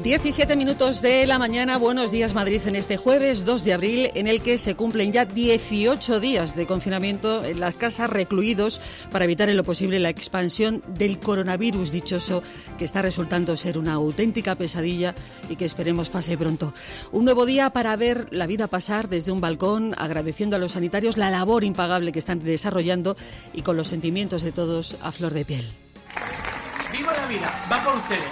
17 minutos de la mañana, buenos días Madrid en este jueves 2 de abril en el que se cumplen ya 18 días de confinamiento en las casas, recluidos para evitar en lo posible la expansión del coronavirus dichoso que está resultando ser una auténtica pesadilla y que esperemos pase pronto. Un nuevo día para ver la vida pasar desde un balcón, agradeciendo a los sanitarios la labor impagable que están desarrollando y con los sentimientos de todos a flor de piel. ¡Viva la vida! ¡Va por ustedes!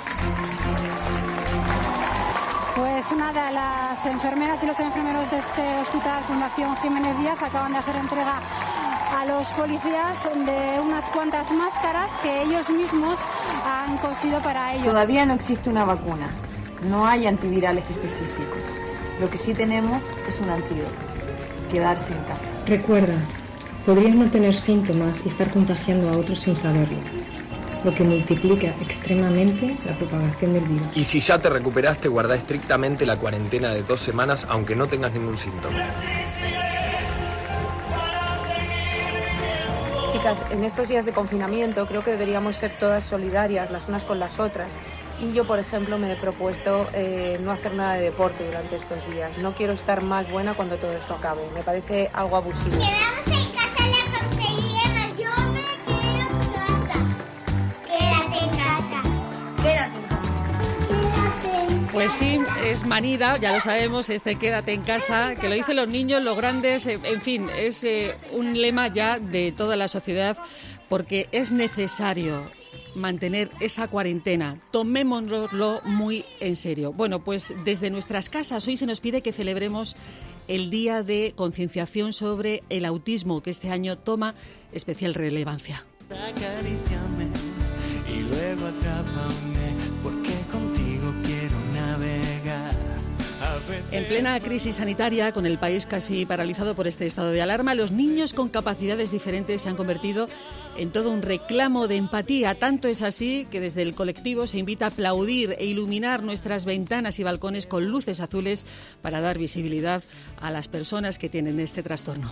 Pues nada, las enfermeras y los enfermeros de este hospital Fundación Jiménez Díaz acaban de hacer entrega a los policías de unas cuantas máscaras que ellos mismos han cosido para ellos. Todavía no existe una vacuna, no hay antivirales específicos. Lo que sí tenemos es un antídoto, quedarse en casa. Recuerda, podrías no tener síntomas y estar contagiando a otros sin saberlo, lo que multiplica extremadamente la propagación del virus. Y si ya te recuperaste, guarda estrictamente la cuarentena de 2 semanas, aunque no tengas ningún síntoma. Chicas, en estos días de confinamiento creo que deberíamos ser todas solidarias las unas con las otras. Y yo, por ejemplo, me he propuesto no hacer nada de deporte durante estos días. No quiero estar más buena cuando todo esto acabe. Me parece algo abusivo. Quedamos en casa, la conseguiremos. Yo me quedo en casa. Quédate en casa. Quédate en casa. Pues sí, es manida, ya lo sabemos, quédate en casa, que lo dicen los niños, los grandes, en fin, es un lema ya de toda la sociedad porque es necesario mantener esa cuarentena. Tomémoslo muy en serio. Bueno, pues desde nuestras casas hoy se nos pide que celebremos el Día de Concienciación sobre el Autismo, que este año toma especial relevancia. Acaríciame y luego atrápame, porque contigo quiero navegar. En plena crisis sanitaria, con el país casi paralizado por este estado de alarma, los niños con capacidades diferentes se han convertido en todo un reclamo de empatía. Tanto es así que desde el colectivo se invita a aplaudir e iluminar nuestras ventanas y balcones con luces azules para dar visibilidad a las personas que tienen este trastorno.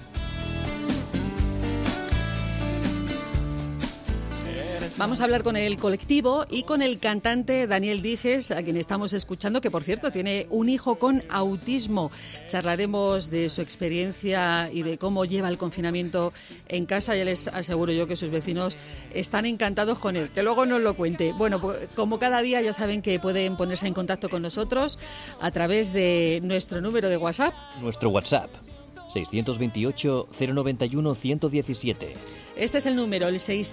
Vamos a hablar con el colectivo y con el cantante Daniel Dijes, a quien estamos escuchando, que por cierto tiene un hijo con autismo. Charlaremos de su experiencia y de cómo lleva el confinamiento en casa. Ya les aseguro yo que sus vecinos están encantados con él, que luego nos lo cuente. Bueno, pues, como cada día ya saben que pueden ponerse en contacto con nosotros a través de nuestro número de WhatsApp. Nuestro WhatsApp, 628-091-117. Este es el número, el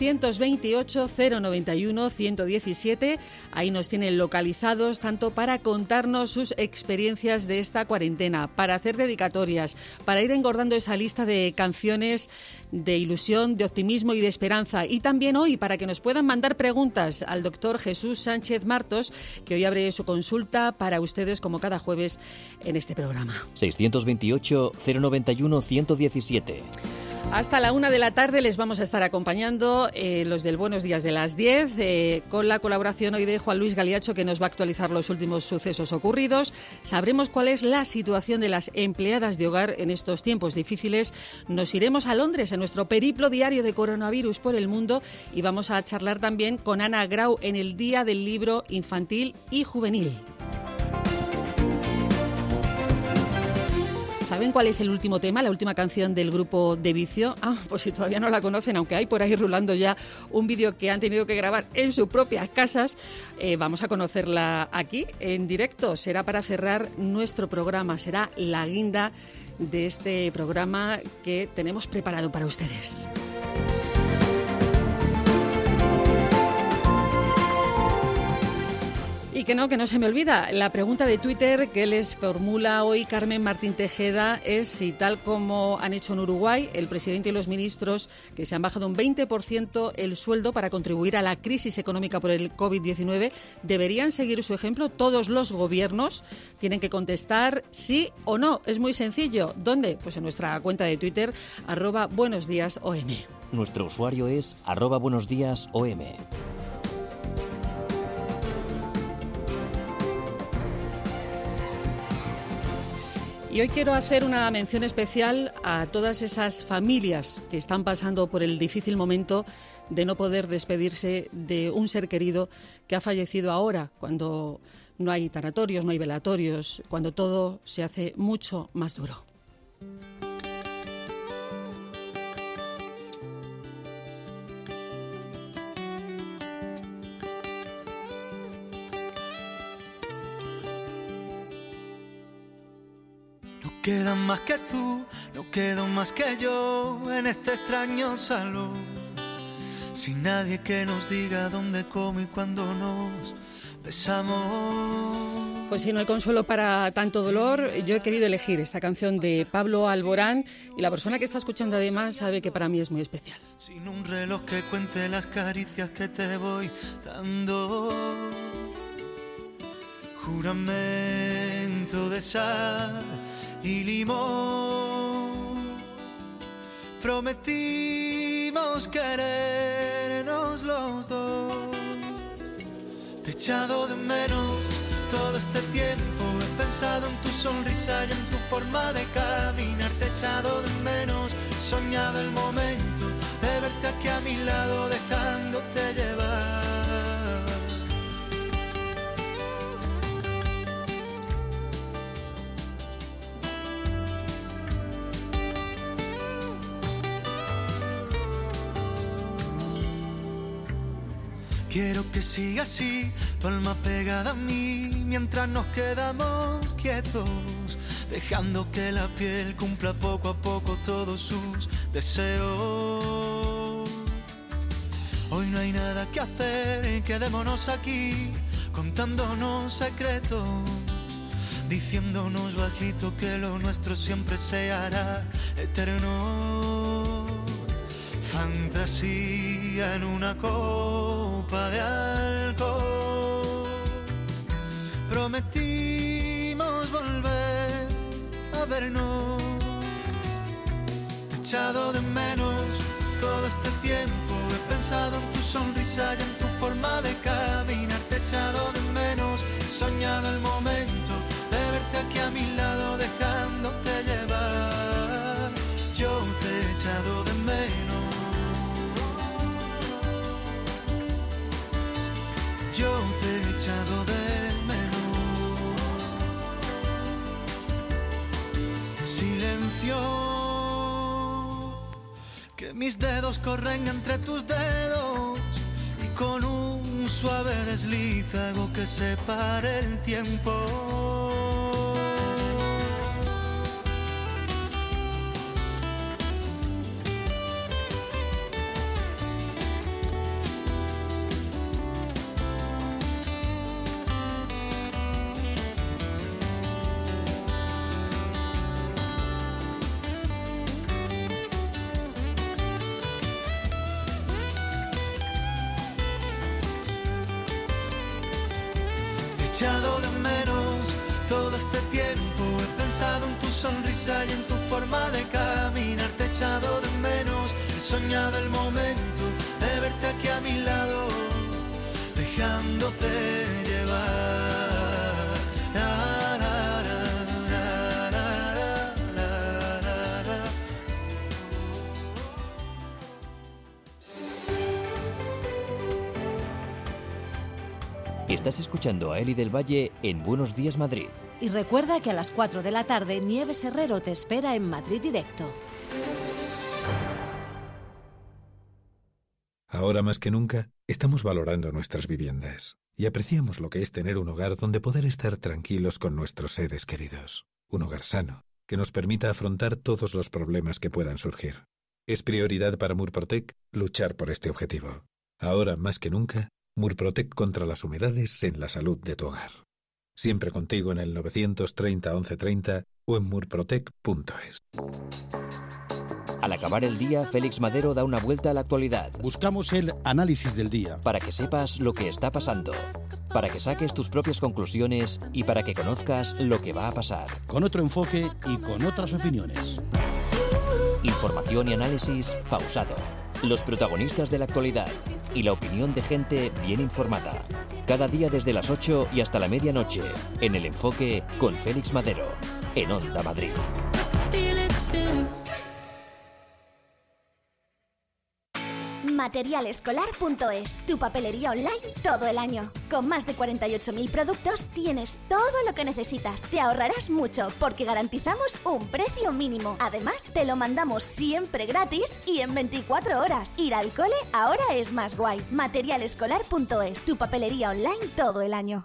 628-091-117. Ahí nos tienen localizados tanto para contarnos sus experiencias de esta cuarentena, para hacer dedicatorias, para ir engordando esa lista de canciones de ilusión, de optimismo y de esperanza. Y también hoy para que nos puedan mandar preguntas al doctor Jesús Sánchez Martos, que hoy abre su consulta para ustedes como cada jueves en este programa. 628-091-117. Hasta la 1 de la tarde les vamos a estar acompañando los del Buenos Días de las 10, con la colaboración hoy de Juan Luis Galiacho, que nos va a actualizar los últimos sucesos ocurridos. Sabremos cuál es la situación de las empleadas de hogar en estos tiempos difíciles. Nos iremos a Londres en nuestro periplo diario de coronavirus por el mundo y vamos a charlar también con Ana Grau en el Día del Libro Infantil y Juvenil. ¿Saben cuál es el último tema, la última canción del grupo De Vicio? Pues si todavía no la conocen, aunque hay por ahí rulando ya un vídeo que han tenido que grabar en sus propias casas, vamos a conocerla aquí en directo. Será para cerrar nuestro programa, será la guinda de este programa que tenemos preparado para ustedes. Y que no se me olvida, la pregunta de Twitter que les formula hoy Carmen Martín Tejeda es si, tal como han hecho en Uruguay, el presidente y los ministros, que se han bajado un 20% el sueldo para contribuir a la crisis económica por el COVID-19, ¿deberían seguir su ejemplo? Todos los gobiernos tienen que contestar sí o no. Es muy sencillo. ¿Dónde? Pues en nuestra cuenta de Twitter, @buenosdiasom. Nuestro usuario es @buenosdiasom. Y hoy quiero hacer una mención especial a todas esas familias que están pasando por el difícil momento de no poder despedirse de un ser querido que ha fallecido ahora, cuando no hay tanatorios, no hay velatorios, cuando todo se hace mucho más duro. No quedan más que tú, no quedo más que yo en este extraño salón. Sin nadie que nos diga dónde, cómo y cuándo nos besamos. Pues si no hay consuelo para tanto dolor, yo he querido elegir esta canción de Pablo Alborán y la persona que está escuchando además sabe que para mí es muy especial. Sin un reloj que cuente las caricias que te voy dando, juramento de sal y limón, prometimos querernos los dos. Te he echado de menos todo este tiempo, he pensado en tu sonrisa y en tu forma de caminar. Te he echado de menos, he soñado el momento de verte aquí a mi lado, dejándote llevar. Quiero que siga así, tu alma pegada a mí, mientras nos quedamos quietos, dejando que la piel cumpla poco a poco todos sus deseos. Hoy no hay nada que hacer, quedémonos aquí, contándonos secretos, diciéndonos bajito que lo nuestro siempre se hará eterno. Fantasía en una copa de alcohol, prometimos volver a vernos. Te he echado de menos todo este tiempo, he pensado en tu sonrisa y en tu forma de caminar. Te he echado de menos, he soñado el momento de verte aquí a mi lado, dejándote llevar. Yo te he echado de menos, yo te he echado de menos. Silencio, que mis dedos corren entre tus dedos y con un suave desliz hago que se pare el tiempo. He echado de menos todo este tiempo, he pensado en tu sonrisa y en tu forma de caminar. Te he echado de menos, he soñado el momento de verte aquí a mi lado, dejándote llevar. La, la, la, la, la, la, la, la. Estás escuchando a Eli del Valle en Buenos Días Madrid. Y recuerda que a las 4 de la tarde Nieves Herrero te espera en Madrid Directo. Ahora más que nunca, estamos valorando nuestras viviendas y apreciamos lo que es tener un hogar donde poder estar tranquilos con nuestros seres queridos. Un hogar sano, que nos permita afrontar todos los problemas que puedan surgir. Es prioridad para Murprotec luchar por este objetivo. Ahora más que nunca, Murprotec contra las humedades en la salud de tu hogar. Siempre contigo en el 930 1130 o en murprotec.es. Al acabar el día, Félix Madero da una vuelta a la actualidad. Buscamos el análisis del día. Para que sepas lo que está pasando, para que saques tus propias conclusiones y para que conozcas lo que va a pasar. Con otro enfoque y con otras opiniones. Información y análisis pausado. Los protagonistas de la actualidad y la opinión de gente bien informada. Cada día desde las 8 y hasta la medianoche, en El Enfoque con Félix Madero. en Onda Madrid. Materialescolar.es, tu papelería online todo el año. Con más de 48.000 productos tienes todo lo que necesitas. Te ahorrarás mucho porque garantizamos un precio mínimo. Además, te lo mandamos siempre gratis y en 24 horas. Ir al cole ahora es más guay. Materialescolar.es, tu papelería online todo el año.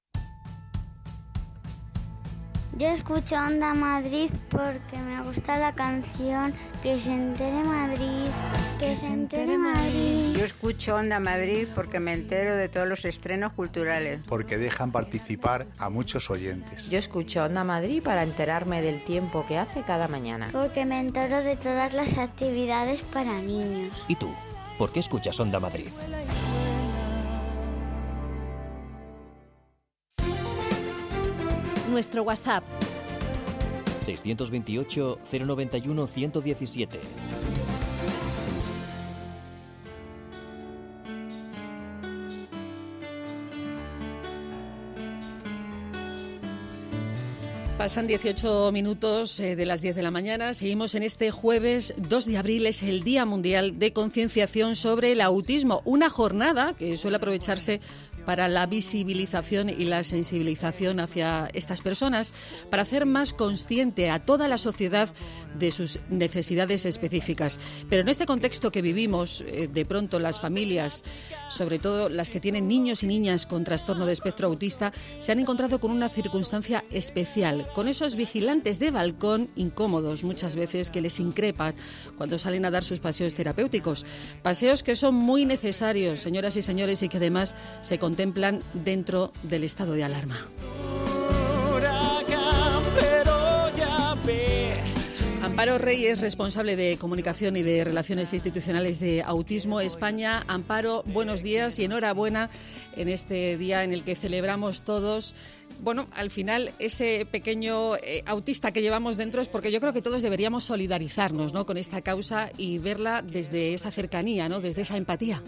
Yo escucho Onda Madrid porque me gusta la canción Que se entere Madrid, que se entere Madrid. Yo escucho Onda Madrid porque me entero de todos los estrenos culturales. Porque dejan participar a muchos oyentes. Yo escucho Onda Madrid para enterarme del tiempo que hace cada mañana. Porque me entero de todas las actividades para niños. ¿Y tú? ¿Por qué escuchas Onda Madrid? Nuestro WhatsApp 628 091 117. Pasan 18 minutos de las 10 de la mañana. Seguimos en este jueves 2 de abril. Es el Día Mundial de Concienciación sobre el Autismo. Una jornada que suele aprovecharse para la visibilización y la sensibilización hacia estas personas, para hacer más consciente a toda la sociedad de sus necesidades específicas. Pero en este contexto que vivimos, de pronto las familias, sobre todo las que tienen niños y niñas con trastorno de espectro autista, se han encontrado con una circunstancia especial, con esos vigilantes de balcón incómodos muchas veces que les increpan cuando salen a dar sus paseos terapéuticos. Paseos que son muy necesarios, señoras y señores, y que además se contemplan dentro del estado de alarma. Amparo Rey es responsable de comunicación y de relaciones institucionales de Autismo España. Amparo, buenos días y enhorabuena en este día en el que celebramos todos, bueno, al final ese pequeño autista que llevamos dentro, es porque yo creo que todos deberíamos solidarizarnos, ¿no?, con esta causa y verla desde esa cercanía, ¿no?, desde esa empatía.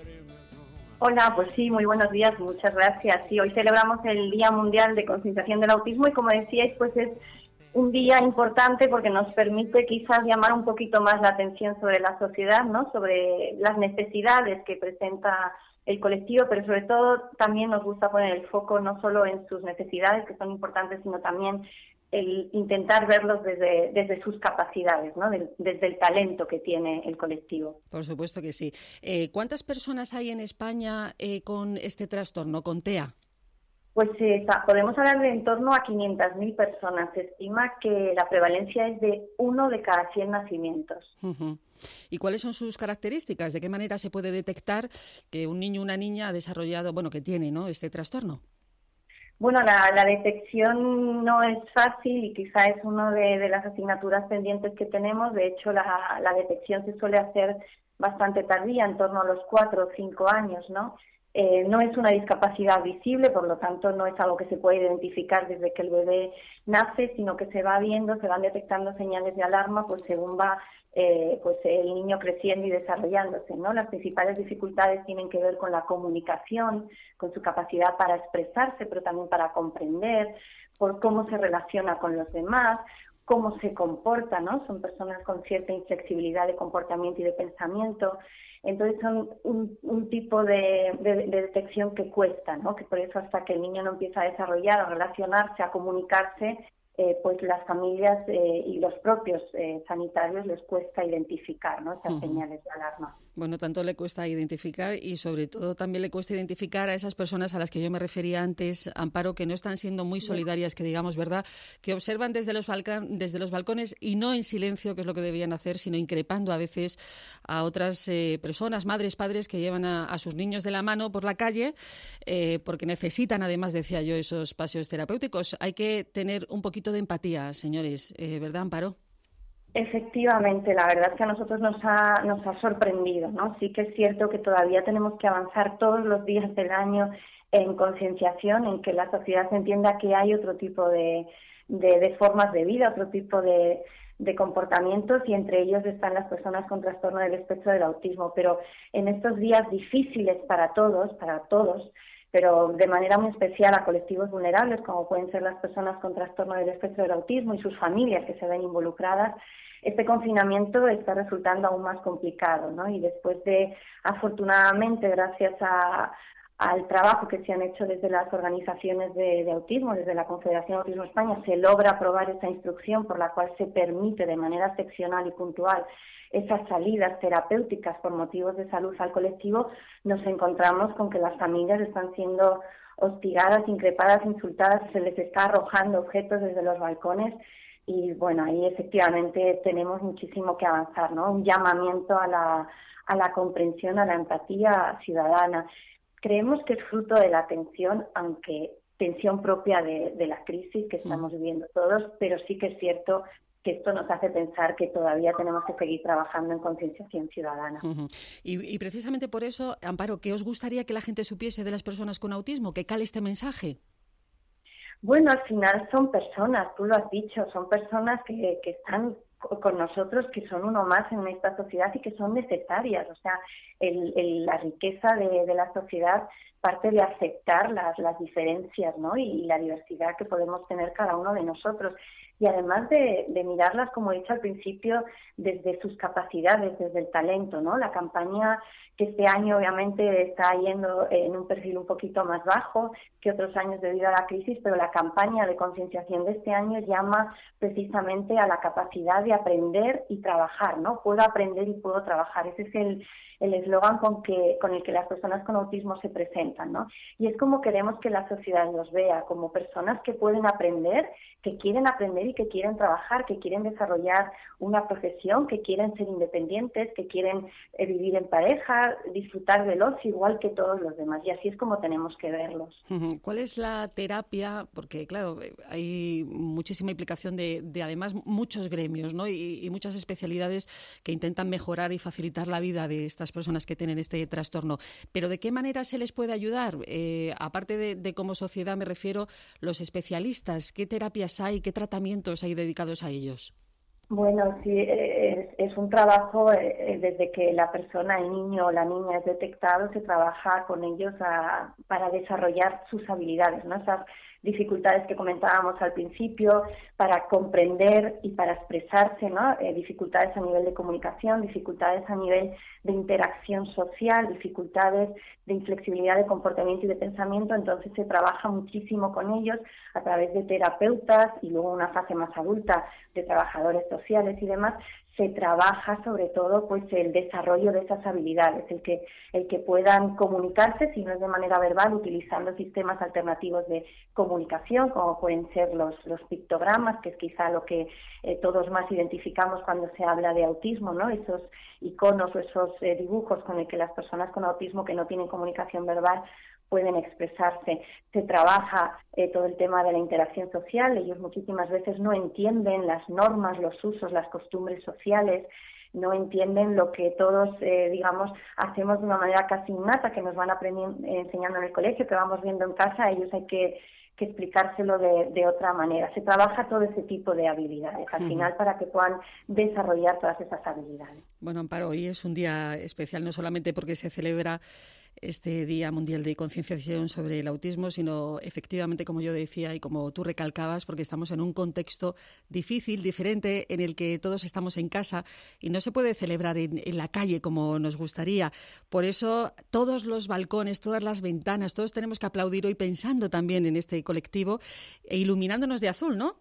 Hola, pues sí, muy buenos días, muchas gracias. Sí, hoy celebramos el Día Mundial de Concienciación del Autismo y, como decíais, pues es un día importante porque nos permite quizás llamar un poquito más la atención sobre la sociedad, ¿no?, sobre las necesidades que presenta el colectivo, pero sobre todo también nos gusta poner el foco no solo en sus necesidades, que son importantes, sino también el intentar verlos desde sus capacidades, ¿no?, desde el talento que tiene el colectivo. Por supuesto que sí. ¿Cuántas personas hay en España con este trastorno, con TEA? Pues podemos hablar de en torno a 500.000 personas. Se estima que la prevalencia es de 1 de cada 100 nacimientos. Uh-huh. ¿Y cuáles son sus características? ¿De qué manera se puede detectar que un niño o una niña ha desarrollado, que tiene, ¿no?, este trastorno? Bueno, la detección no es fácil y quizá es una de las asignaturas pendientes que tenemos. De hecho, la detección se suele hacer bastante tardía, en torno a los 4 o 5 años, ¿no? No es una discapacidad visible, por lo tanto no es algo que se puede identificar desde que el bebé nace, sino que se va viendo, se van detectando señales de alarma pues según va el niño creciendo y desarrollándose, ¿no? Las principales dificultades tienen que ver con la comunicación, con su capacidad para expresarse, pero también para comprender, por cómo se relaciona con los demás, cómo se comporta, ¿no? Son personas con cierta inflexibilidad de comportamiento y de pensamiento. Entonces son un tipo de detección que cuesta, ¿no? Que por eso hasta que el niño no empieza a desarrollar, a relacionarse, a comunicarse, pues las familias y los propios sanitarios les cuesta identificar, ¿no?, esas señales de alarma. Bueno, tanto le cuesta identificar y sobre todo también le cuesta identificar a esas personas a las que yo me refería antes, Amparo, que no están siendo muy solidarias, que digamos, ¿verdad?, que observan desde los balcones y no en silencio, que es lo que deberían hacer, sino increpando a veces a otras personas, madres, padres, que llevan a sus niños de la mano por la calle, porque necesitan, además, decía yo, esos paseos terapéuticos. Hay que tener un poquito de empatía, señores, ¿verdad, Amparo? Efectivamente, la verdad es que a nosotros nos ha sorprendido, ¿no? Sí que es cierto que todavía tenemos que avanzar todos los días del año en concienciación, en que la sociedad entienda que hay otro tipo de formas de vida, otro tipo de comportamientos, y entre ellos están las personas con trastorno del espectro del autismo. Pero en estos días difíciles para todos, pero de manera muy especial a colectivos vulnerables, como pueden ser las personas con trastorno del espectro del autismo y sus familias que se ven involucradas, este confinamiento está resultando aún más complicado, ¿no? Y después de, afortunadamente, gracias al trabajo que se han hecho desde las organizaciones de autismo, desde la Confederación Autismo España, se logra aprobar esa instrucción por la cual se permite de manera excepcional y puntual esas salidas terapéuticas por motivos de salud al colectivo. Nos encontramos con que las familias están siendo hostigadas, increpadas, insultadas, se les está arrojando objetos desde los balcones y bueno, ahí efectivamente tenemos muchísimo que avanzar, ¿no? Un llamamiento a la comprensión, a la empatía ciudadana. Creemos que es fruto de la tensión, aunque tensión propia de la crisis que estamos viviendo todos, pero sí que es cierto que esto nos hace pensar que todavía tenemos que seguir trabajando en concienciación ciudadana. Y precisamente por eso, Amparo, ¿qué os gustaría que la gente supiese de las personas con autismo? ¿Que cale este mensaje? Bueno, al final son personas, tú lo has dicho, son personas que están con nosotros, que son uno más en esta sociedad y que son necesarias. O sea, la riqueza de la sociedad parte de aceptar las diferencias, ¿no? Y la diversidad que podemos tener cada uno de nosotros. Y además de mirarlas, como he dicho al principio, desde sus capacidades, desde el talento, ¿no? La campaña que este año obviamente está yendo en un perfil un poquito más bajo que otros años debido a la crisis, pero la campaña de concienciación de este año llama precisamente a la capacidad de aprender y trabajar, ¿no? Puedo aprender y puedo trabajar. Ese es el eslogan con el que las personas con autismo se presentan, ¿no? Y es como queremos que la sociedad los vea, como personas que pueden aprender, que quieren aprender y que quieren trabajar, que quieren desarrollar una profesión, que quieren ser independientes, que quieren vivir en pareja, disfrutar del ocio igual que todos los demás. Y así es como tenemos que verlos. ¿Cuál es la terapia? Porque, claro, hay muchísima implicación de además, muchos gremios, ¿no? Y muchas especialidades que intentan mejorar y facilitar la vida de estas personas que tienen este trastorno. Pero ¿de qué manera se les puede ayudar? Aparte de como sociedad, me refiero, los especialistas, ¿qué terapias hay, qué tratamientos hay dedicados a ellos? Bueno, sí, es un trabajo desde que la persona, el niño o la niña es detectado, se trabaja con ellos para desarrollar sus habilidades, ¿no? Esas dificultades que comentábamos al principio, para comprender y para expresarse, ¿no? Dificultades a nivel de comunicación, dificultades a nivel de interacción social, dificultades de inflexibilidad de comportamiento y de pensamiento. Entonces se trabaja muchísimo con ellos a través de terapeutas y luego una fase más adulta de trabajadores sociales y demás. Se trabaja sobre todo pues el desarrollo de esas habilidades, el que puedan comunicarse, si no es de manera verbal, utilizando sistemas alternativos de comunicación, como pueden ser los pictogramas, que es quizá lo que todos más identificamos cuando se habla de autismo, ¿no? Esos iconos o esos dibujos con el que las personas con autismo que no tienen comunicación verbal pueden expresarse. Se trabaja todo el tema de la interacción social. Ellos muchísimas veces no entienden las normas, los usos, las costumbres sociales, no entienden lo que todos, hacemos de una manera casi innata, que nos van enseñando en el colegio, que vamos viendo en casa. A ellos hay que explicárselo de otra manera. Se trabaja todo ese tipo de habilidades, al final, para que puedan desarrollar todas esas habilidades. Bueno, Amparo, hoy es un día especial, no solamente porque se celebra este Día Mundial de Concienciación sobre el Autismo, sino efectivamente, como yo decía y como tú recalcabas, porque estamos en un contexto difícil, diferente, en el que todos estamos en casa y no se puede celebrar en la calle como nos gustaría. Por eso, todos los balcones, todas las ventanas, todos tenemos que aplaudir hoy pensando también en este colectivo e iluminándonos de azul, ¿no?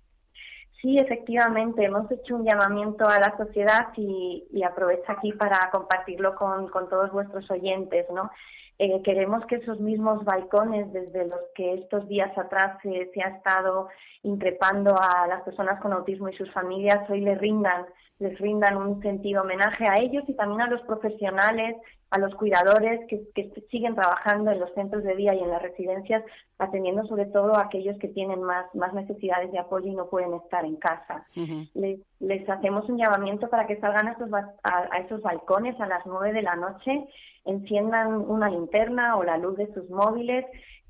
Sí, efectivamente, hemos hecho un llamamiento a la sociedad y aprovecho aquí para compartirlo con todos vuestros oyentes, ¿no? Queremos que esos mismos balcones desde los que estos días atrás se ha estado increpando a las personas con autismo y sus familias, hoy les rindan un sentido homenaje a ellos y también a los profesionales, a los cuidadores que siguen trabajando en los centros de día y en las residencias, atendiendo sobre todo a aquellos que tienen más necesidades de apoyo y no pueden estar en casa. Les hacemos un llamamiento para que salgan a esos balcones a las 9 de la noche, enciendan una linterna o la luz de sus móviles,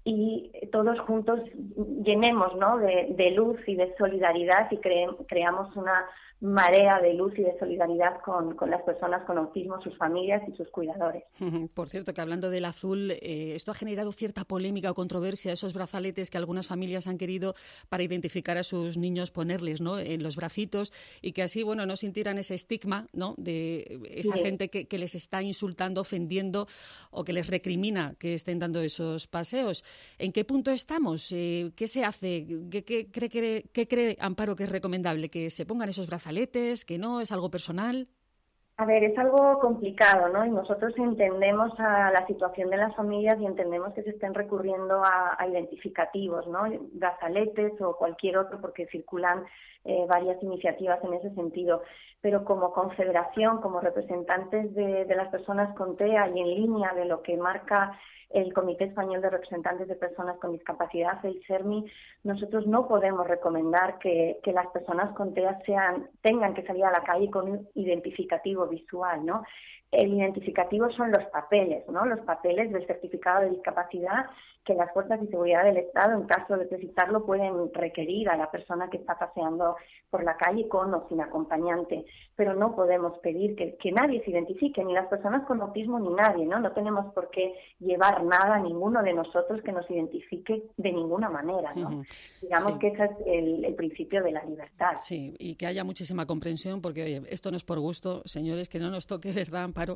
y todos juntos llenemos, ¿no?, de luz y de solidaridad y creamos una marea de luz y de solidaridad con las personas con autismo, sus familias y sus cuidadores. Por cierto, que hablando del azul, esto ha generado cierta polémica o controversia, esos brazaletes que algunas familias han querido para identificar a sus niños ponerles, ¿no?, en los bracitos, y que así, bueno, no sintieran ese estigma, ¿no?, de esa gente que les está insultando, ofendiendo o que les recrimina que estén dando esos paseos. ¿En qué punto estamos? ¿Qué se hace? ¿Qué cree Amparo que es recomendable? ¿Que se pongan esos brazaletes? ¿Que no? ¿Es algo personal? A ver, es algo complicado, ¿no? Y nosotros entendemos a la situación de las familias y entendemos que se estén recurriendo a identificativos, ¿no?, brazaletes o cualquier otro, porque circulan varias iniciativas en ese sentido. Pero como confederación, como representantes de las personas con TEA y en línea de lo que marca el Comité Español de Representantes de Personas con Discapacidad, el SERMI, nosotros no podemos recomendar que las personas con TEA tengan que salir a la calle con un identificativo visual, ¿no? El identificativo son los papeles, ¿no?, los papeles del certificado de discapacidad que las fuerzas de seguridad del Estado, en caso de necesitarlo, pueden requerir a la persona que está paseando por la calle con o sin acompañante. Pero no podemos pedir que nadie se identifique, ni las personas con autismo ni nadie, ¿no? No tenemos por qué llevar nada a ninguno de nosotros que nos identifique de ninguna manera, ¿no? Digamos que ese es el principio de la libertad. Sí, y que haya muchísima comprensión, porque, oye, esto no es por gusto, señores, que no nos toque, ¿verdad, Amparo?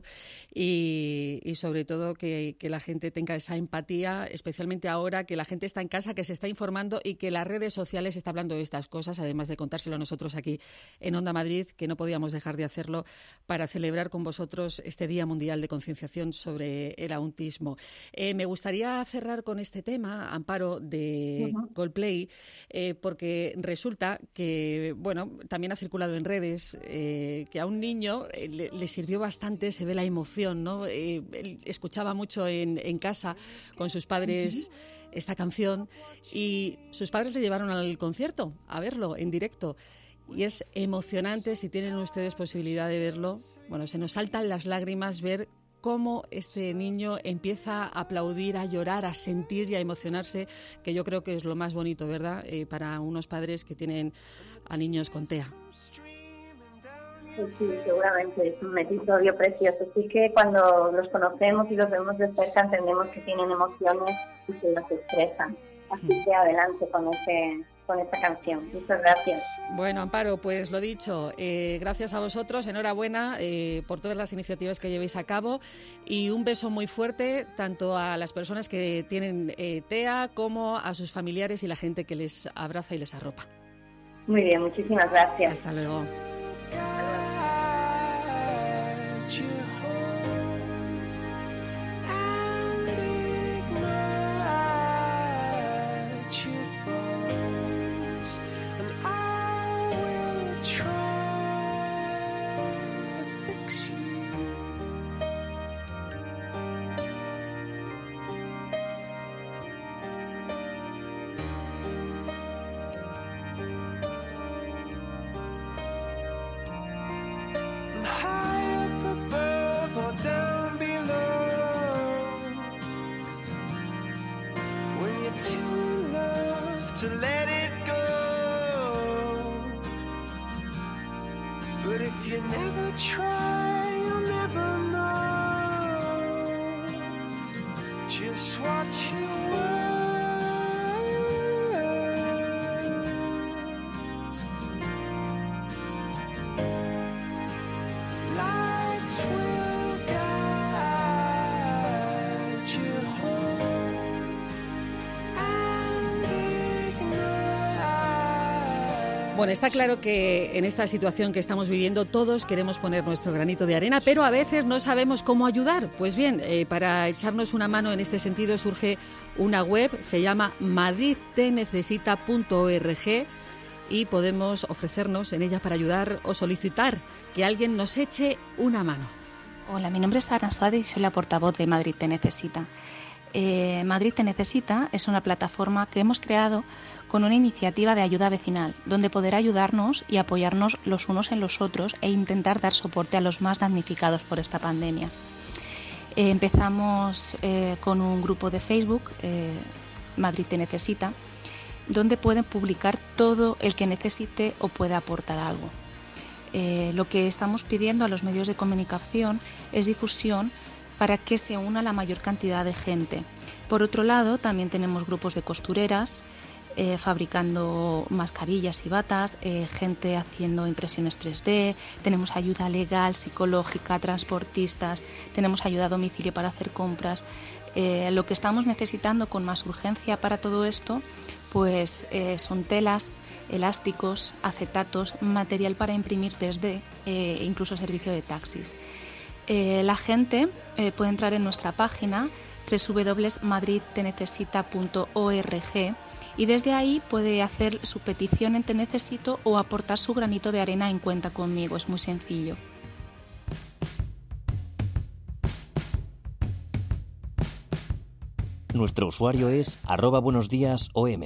Y sobre todo que la gente tenga esa empatía, especialmente ahora que la gente está en casa, que se está informando y que las redes sociales está hablando de estas cosas, además de contárselo a nosotros aquí en Onda Madrid, que no podíamos dejar de hacerlo para celebrar con vosotros este Día Mundial de Concienciación sobre el Autismo. Me gustaría cerrar con este tema, Amparo, de Coldplay, porque resulta que, bueno, también ha circulado en redes que a un niño le sirvió bastante, se ve la emoción, ¿no? Él escuchaba mucho en casa con sus padres esta canción y sus padres le llevaron al concierto a verlo en directo. Y es emocionante, si tienen ustedes posibilidad de verlo. Bueno, se nos saltan las lágrimas ver cómo este niño empieza a aplaudir, a llorar, a sentir y a emocionarse, que yo creo que es lo más bonito, ¿verdad?, para unos padres que tienen a niños con TEA. Sí, seguramente es un episodio precioso. Así que cuando los conocemos y los vemos de cerca entendemos que tienen emociones y se las expresan. Así que adelante con esta canción. Muchas gracias. Bueno, Amparo, pues lo dicho, gracias a vosotros, enhorabuena por todas las iniciativas que llevéis a cabo y un beso muy fuerte tanto a las personas que tienen TEA como a sus familiares y la gente que les abraza y les arropa. Muy bien, muchísimas gracias. Hasta luego. To let it go, but if you never try, you'll never know just what you were. Lights will guide you home. Bueno, está claro que en esta situación que estamos viviendo todos queremos poner nuestro granito de arena, pero a veces no sabemos cómo ayudar. Pues bien, para echarnos una mano en este sentido surge una web, se llama madridtenecesita.org y podemos ofrecernos en ella para ayudar o solicitar que alguien nos eche una mano. Hola, mi nombre es Ana Suárez y soy la portavoz de Madrid Te Necesita. Madrid Te Necesita es una plataforma que hemos creado con una iniciativa de ayuda vecinal, donde poder ayudarnos y apoyarnos los unos en los otros e intentar dar soporte a los más damnificados por esta pandemia. Empezamos con un grupo de Facebook, Madrid Te Necesita, donde pueden publicar todo el que necesite o pueda aportar algo. Lo que estamos pidiendo a los medios de comunicación es difusión para que se una la mayor cantidad de gente. Por otro lado, también tenemos grupos de costureras fabricando mascarillas y batas, gente haciendo impresiones 3D, tenemos ayuda legal, psicológica, transportistas, tenemos ayuda a domicilio para hacer compras. Lo que estamos necesitando con más urgencia para todo esto pues son telas, elásticos, acetatos, material para imprimir 3D, incluso servicio de taxis. La gente puede entrar en nuestra página www.madridtenecesita.org y desde ahí puede hacer su petición en Te Necesito o aportar su granito de arena en Cuenta Conmigo. Es muy sencillo. Nuestro usuario es @buenosdiasom.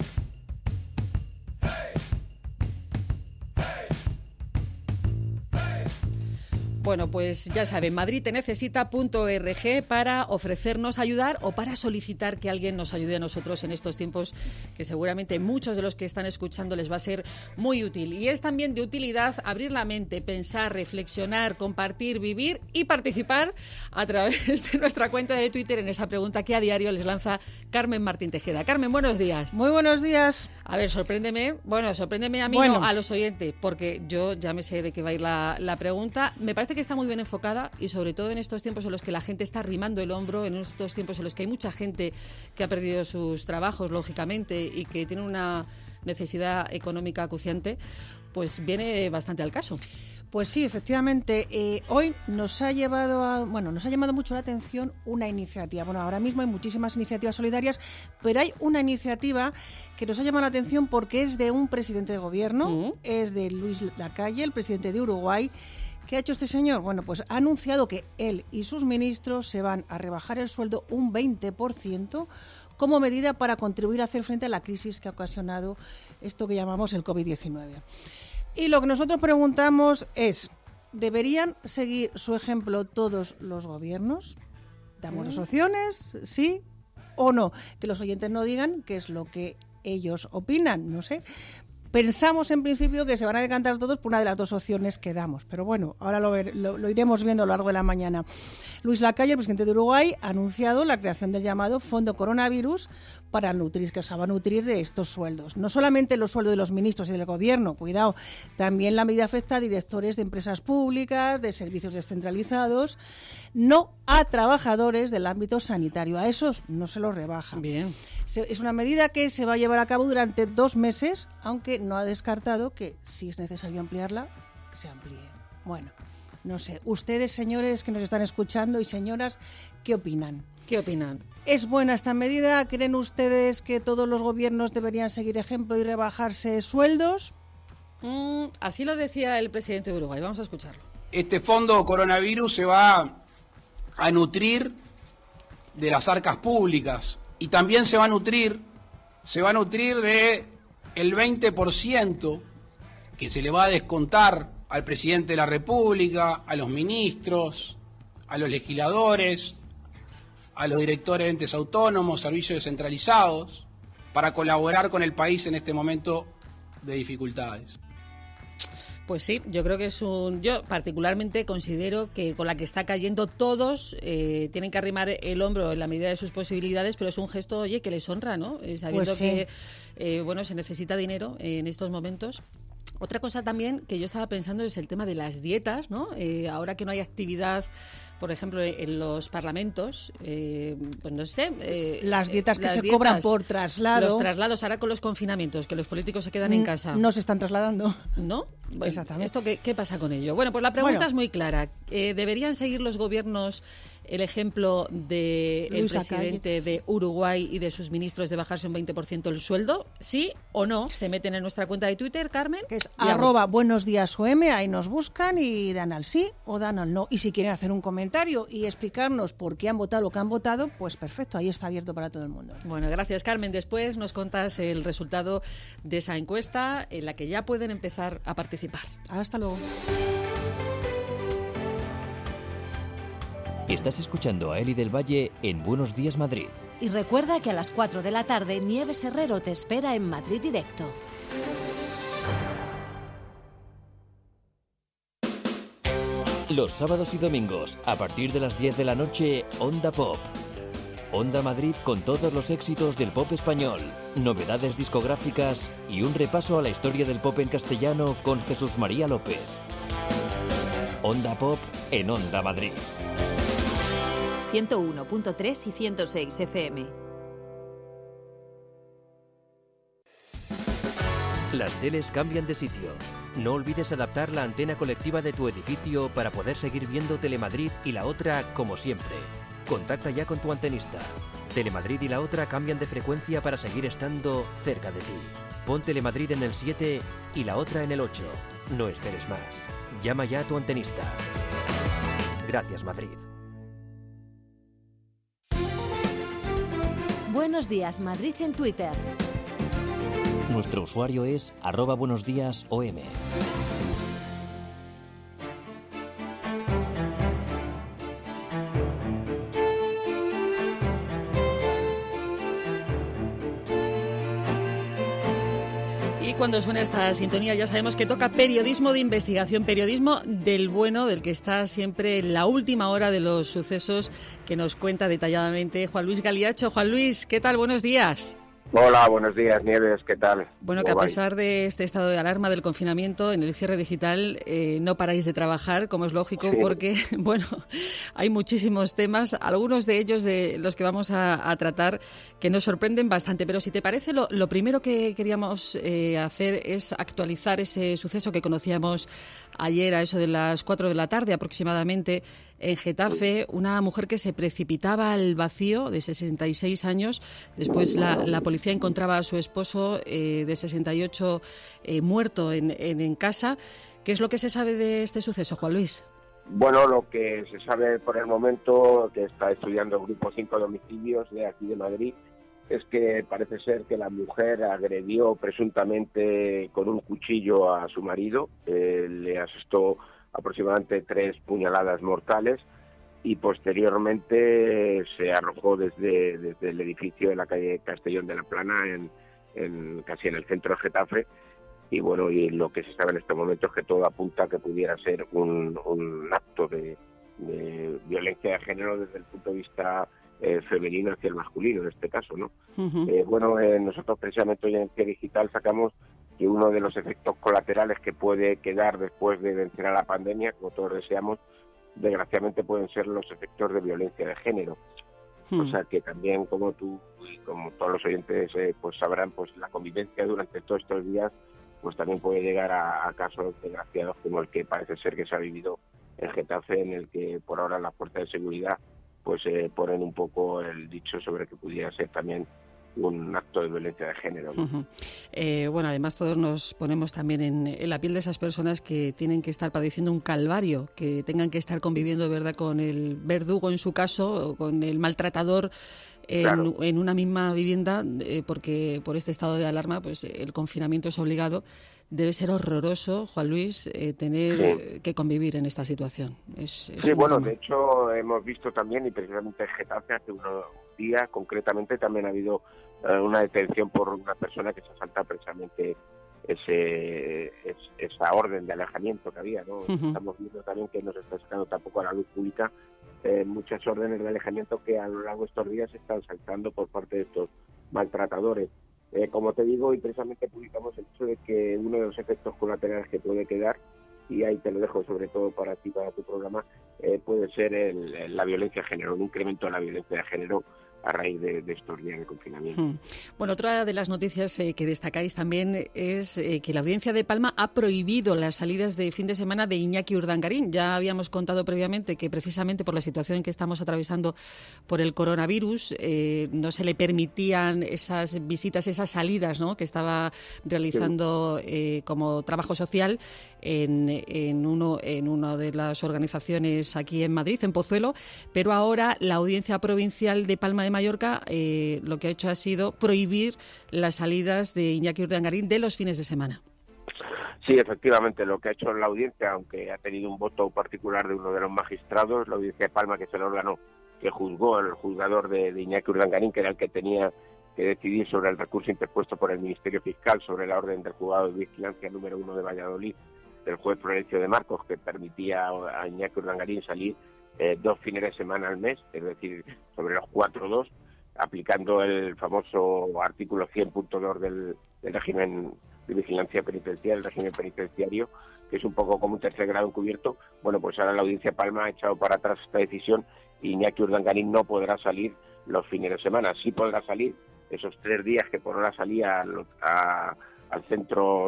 Bueno, pues ya saben, madridtenecesita.org para ofrecernos ayudar o para solicitar que alguien nos ayude a nosotros en estos tiempos que seguramente muchos de los que están escuchando les va a ser muy útil. Y es también de utilidad abrir la mente, pensar, reflexionar, compartir, vivir y participar a través de nuestra cuenta de Twitter en esa pregunta que a diario les lanza Carmen Martín Tejeda. Carmen, buenos días. Muy buenos días. A ver, sorpréndeme a mí, no, a los oyentes, porque yo ya me sé de qué va a ir la pregunta. Me parece que está muy bien enfocada y sobre todo en estos tiempos en los que la gente está arrimando el hombro, en estos tiempos en los que hay mucha gente que ha perdido sus trabajos, lógicamente, y que tiene una necesidad económica acuciante, pues viene bastante al caso. Pues sí, efectivamente. Hoy nos ha llamado mucho la atención una iniciativa. Bueno, ahora mismo hay muchísimas iniciativas solidarias, pero hay una iniciativa que nos ha llamado la atención porque es de un presidente de gobierno, es de Luis Lacalle, el presidente de Uruguay. ¿Qué ha hecho este señor? Bueno, pues ha anunciado que él y sus ministros se van a rebajar el sueldo un 20% como medida para contribuir a hacer frente a la crisis que ha ocasionado esto que llamamos el COVID-19. Y lo que nosotros preguntamos es, ¿deberían seguir su ejemplo todos los gobiernos? ¿Damos las opciones? ¿Sí o no? Que los oyentes no digan qué es lo que ellos opinan, no sé. Pensamos en principio que se van a decantar todos por una de las dos opciones que damos, pero bueno, ahora lo iremos viendo a lo largo de la mañana. Luis Lacalle, el presidente de Uruguay, ha anunciado la creación del llamado Fondo Coronavirus para nutrir, que se va a nutrir de estos sueldos. No solamente los sueldos de los ministros y del gobierno, cuidado, también la medida afecta a directores de empresas públicas, de servicios descentralizados, no a trabajadores del ámbito sanitario. A esos no se los rebaja. Bien. Es una medida que se va a llevar a cabo durante 2 meses, aunque no ha descartado que, si es necesario ampliarla, se amplíe. Bueno, no sé. Ustedes, señores que nos están escuchando y señoras, ¿qué opinan? ¿Qué opinan? ¿Es buena esta medida? ¿Creen ustedes que todos los gobiernos deberían seguir ejemplo y rebajarse sueldos? Así lo decía el presidente de Uruguay. Vamos a escucharlo. Este fondo coronavirus se va a nutrir de las arcas públicas y también se va a nutrir de el 20% que se le va a descontar al presidente de la República, a los ministros, a los legisladores, a los directores de entes autónomos, servicios descentralizados, para colaborar con el país en este momento de dificultades. Pues sí, yo creo que yo particularmente considero que con la que está cayendo todos tienen que arrimar el hombro en la medida de sus posibilidades, pero es un gesto, oye, que les honra, ¿no? Sabiendo pues sí. que se necesita dinero en estos momentos. Otra cosa también que yo estaba pensando es el tema de las dietas, ¿no? Ahora que no hay actividad, por ejemplo, en los parlamentos, pues no sé... las dietas que se cobran por traslado. Los traslados, ahora con los confinamientos, que los políticos se quedan en casa. No se están trasladando. ¿No? Bueno, exactamente. ¿Esto qué pasa con ello? Bueno, pues la pregunta es muy clara. ¿Deberían seguir los gobiernos el ejemplo del presidente de Uruguay y de sus ministros de bajarse un 20% el sueldo? ¿Sí o no? Se meten en nuestra cuenta de Twitter, Carmen. Que es @buenosdiasom, ahí nos buscan y dan al sí o dan al no. Y si quieren hacer un comentario y explicarnos por qué han votado lo que han votado, pues perfecto, ahí está abierto para todo el mundo. Bueno, gracias, Carmen. Después nos contas el resultado de esa encuesta en la que ya pueden empezar a participar. Hasta luego. Estás escuchando a Eli del Valle en Buenos Días Madrid. Y recuerda que a las 4 de la tarde Nieves Herrero te espera en Madrid Directo. Los sábados y domingos, a partir de las 10 de la noche, Onda Pop. Onda Madrid con todos los éxitos del pop español, novedades discográficas y un repaso a la historia del pop en castellano con Jesús María López. Onda Pop en Onda Madrid. 101.3 y 106 FM. Las teles cambian de sitio. No olvides adaptar la antena colectiva de tu edificio para poder seguir viendo Telemadrid y La Otra como siempre. Contacta ya con tu antenista. Telemadrid y La Otra cambian de frecuencia para seguir estando cerca de ti. Pon Telemadrid en el 7 y La Otra en el 8. No esperes más. Llama ya a tu antenista. Gracias, Madrid. Buenos días, Madrid en Twitter. Nuestro usuario es @buenosdiasom. Cuando suena esta sintonía ya sabemos que toca periodismo de investigación, periodismo del bueno, del que está siempre en la última hora de los sucesos, que nos cuenta detalladamente Juan Luis Galiacho. Juan Luis, ¿qué tal? Buenos días. Hola, buenos días, Nieves, ¿qué tal? Bueno, que a pesar de este estado de alarma del confinamiento, en el cierre digital, no paráis de trabajar, como es lógico, sí. Porque, bueno, hay muchísimos temas, algunos de ellos de los que vamos a tratar, que nos sorprenden bastante. Pero si te parece, lo primero que queríamos hacer es actualizar ese suceso que conocíamos ayer a eso de las 4 de la tarde aproximadamente, en Getafe, una mujer que se precipitaba al vacío de 66 años. Después la policía encontraba a su esposo de 68 muerto en casa. ¿Qué es lo que se sabe de este suceso, Juan Luis? Bueno, lo que se sabe por el momento, que está estudiando el Grupo 5 de homicidios de aquí de Madrid, es que parece ser que la mujer agredió presuntamente con un cuchillo a su marido, le asestó aproximadamente 3 puñaladas mortales y posteriormente se arrojó desde el edificio de la calle Castellón de la Plana, casi en el centro de Getafe. Y bueno, y lo que se sabe en este momento es que todo apunta a que pudiera ser un acto de violencia de género desde el punto de vista femenino hacia el masculino, en este caso, ¿no? Uh-huh. Nosotros precisamente hoy en el digital sacamos que uno de los efectos colaterales que puede quedar después de vencer a la pandemia, como todos deseamos, desgraciadamente pueden ser los efectos de violencia de género. O sea que también, como tú y como todos los oyentes pues sabrán, pues la convivencia durante todos estos días pues también puede llegar a casos desgraciados como el que parece ser que se ha vivido en Getafe, en el que por ahora las fuerzas de seguridad pues ponen un poco el dicho sobre que pudiera ser también un acto de violencia de género, ¿no? Uh-huh. Bueno, además todos nos ponemos también en la piel de esas personas que tienen que estar padeciendo un calvario, que tengan que estar conviviendo, ¿verdad?, con el verdugo en su caso, o con el maltratador en una misma vivienda, porque por este estado de alarma pues el confinamiento es obligado. Debe ser horroroso, Juan Luis, tener que convivir en esta situación. Sí, bueno, de hecho hemos visto también, y precisamente en Getafe hace unos días concretamente también ha habido una detención por una persona que se ha saltado precisamente esa orden de alejamiento que había, ¿no? Uh-huh. Estamos viendo también que no se está sacando tampoco a la luz pública muchas órdenes de alejamiento que a lo largo de estos días se están saltando por parte de estos maltratadores. Como te digo, y precisamente publicamos el hecho de que uno de los efectos colaterales que puede quedar, y ahí te lo dejo sobre todo para ti, para tu programa, puede ser la violencia de género, un incremento de la violencia de género a raíz de estos días de confinamiento. Bueno, otra de las noticias que destacáis también es que la Audiencia de Palma ha prohibido las salidas de fin de semana de Iñaki Urdangarín. Ya habíamos contado previamente que precisamente por la situación en que estamos atravesando por el coronavirus no se le permitían esas visitas, esas salidas, ¿no?, que estaba realizando como trabajo social en una de las organizaciones aquí en Madrid, en Pozuelo, pero ahora la Audiencia Provincial de Palma de Mallorca lo que ha hecho ha sido prohibir las salidas de Iñaki Urdangarín de los fines de semana. Sí, efectivamente, lo que ha hecho la audiencia, aunque ha tenido un voto particular de uno de los magistrados, la Audiencia de Palma, que es el órgano que juzgó el juzgador de Iñaki Urdangarín, que era el que tenía que decidir sobre el recurso interpuesto por el Ministerio Fiscal sobre la orden del juzgado de vigilancia número 1 de Valladolid del juez Florencio de Marcos, que permitía a Iñaki Urdangarín salir 2 fines de semana al mes, es decir, sobre los 4-2, aplicando el famoso artículo 100.2 del régimen de vigilancia penitenciaria, el régimen penitenciario, que es un poco como un tercer grado encubierto. Bueno, pues ahora la Audiencia de Palma ha echado para atrás esta decisión y Iñaki Urdangarín no podrá salir los fines de semana. Sí podrá salir esos 3 días que por hora salía al centro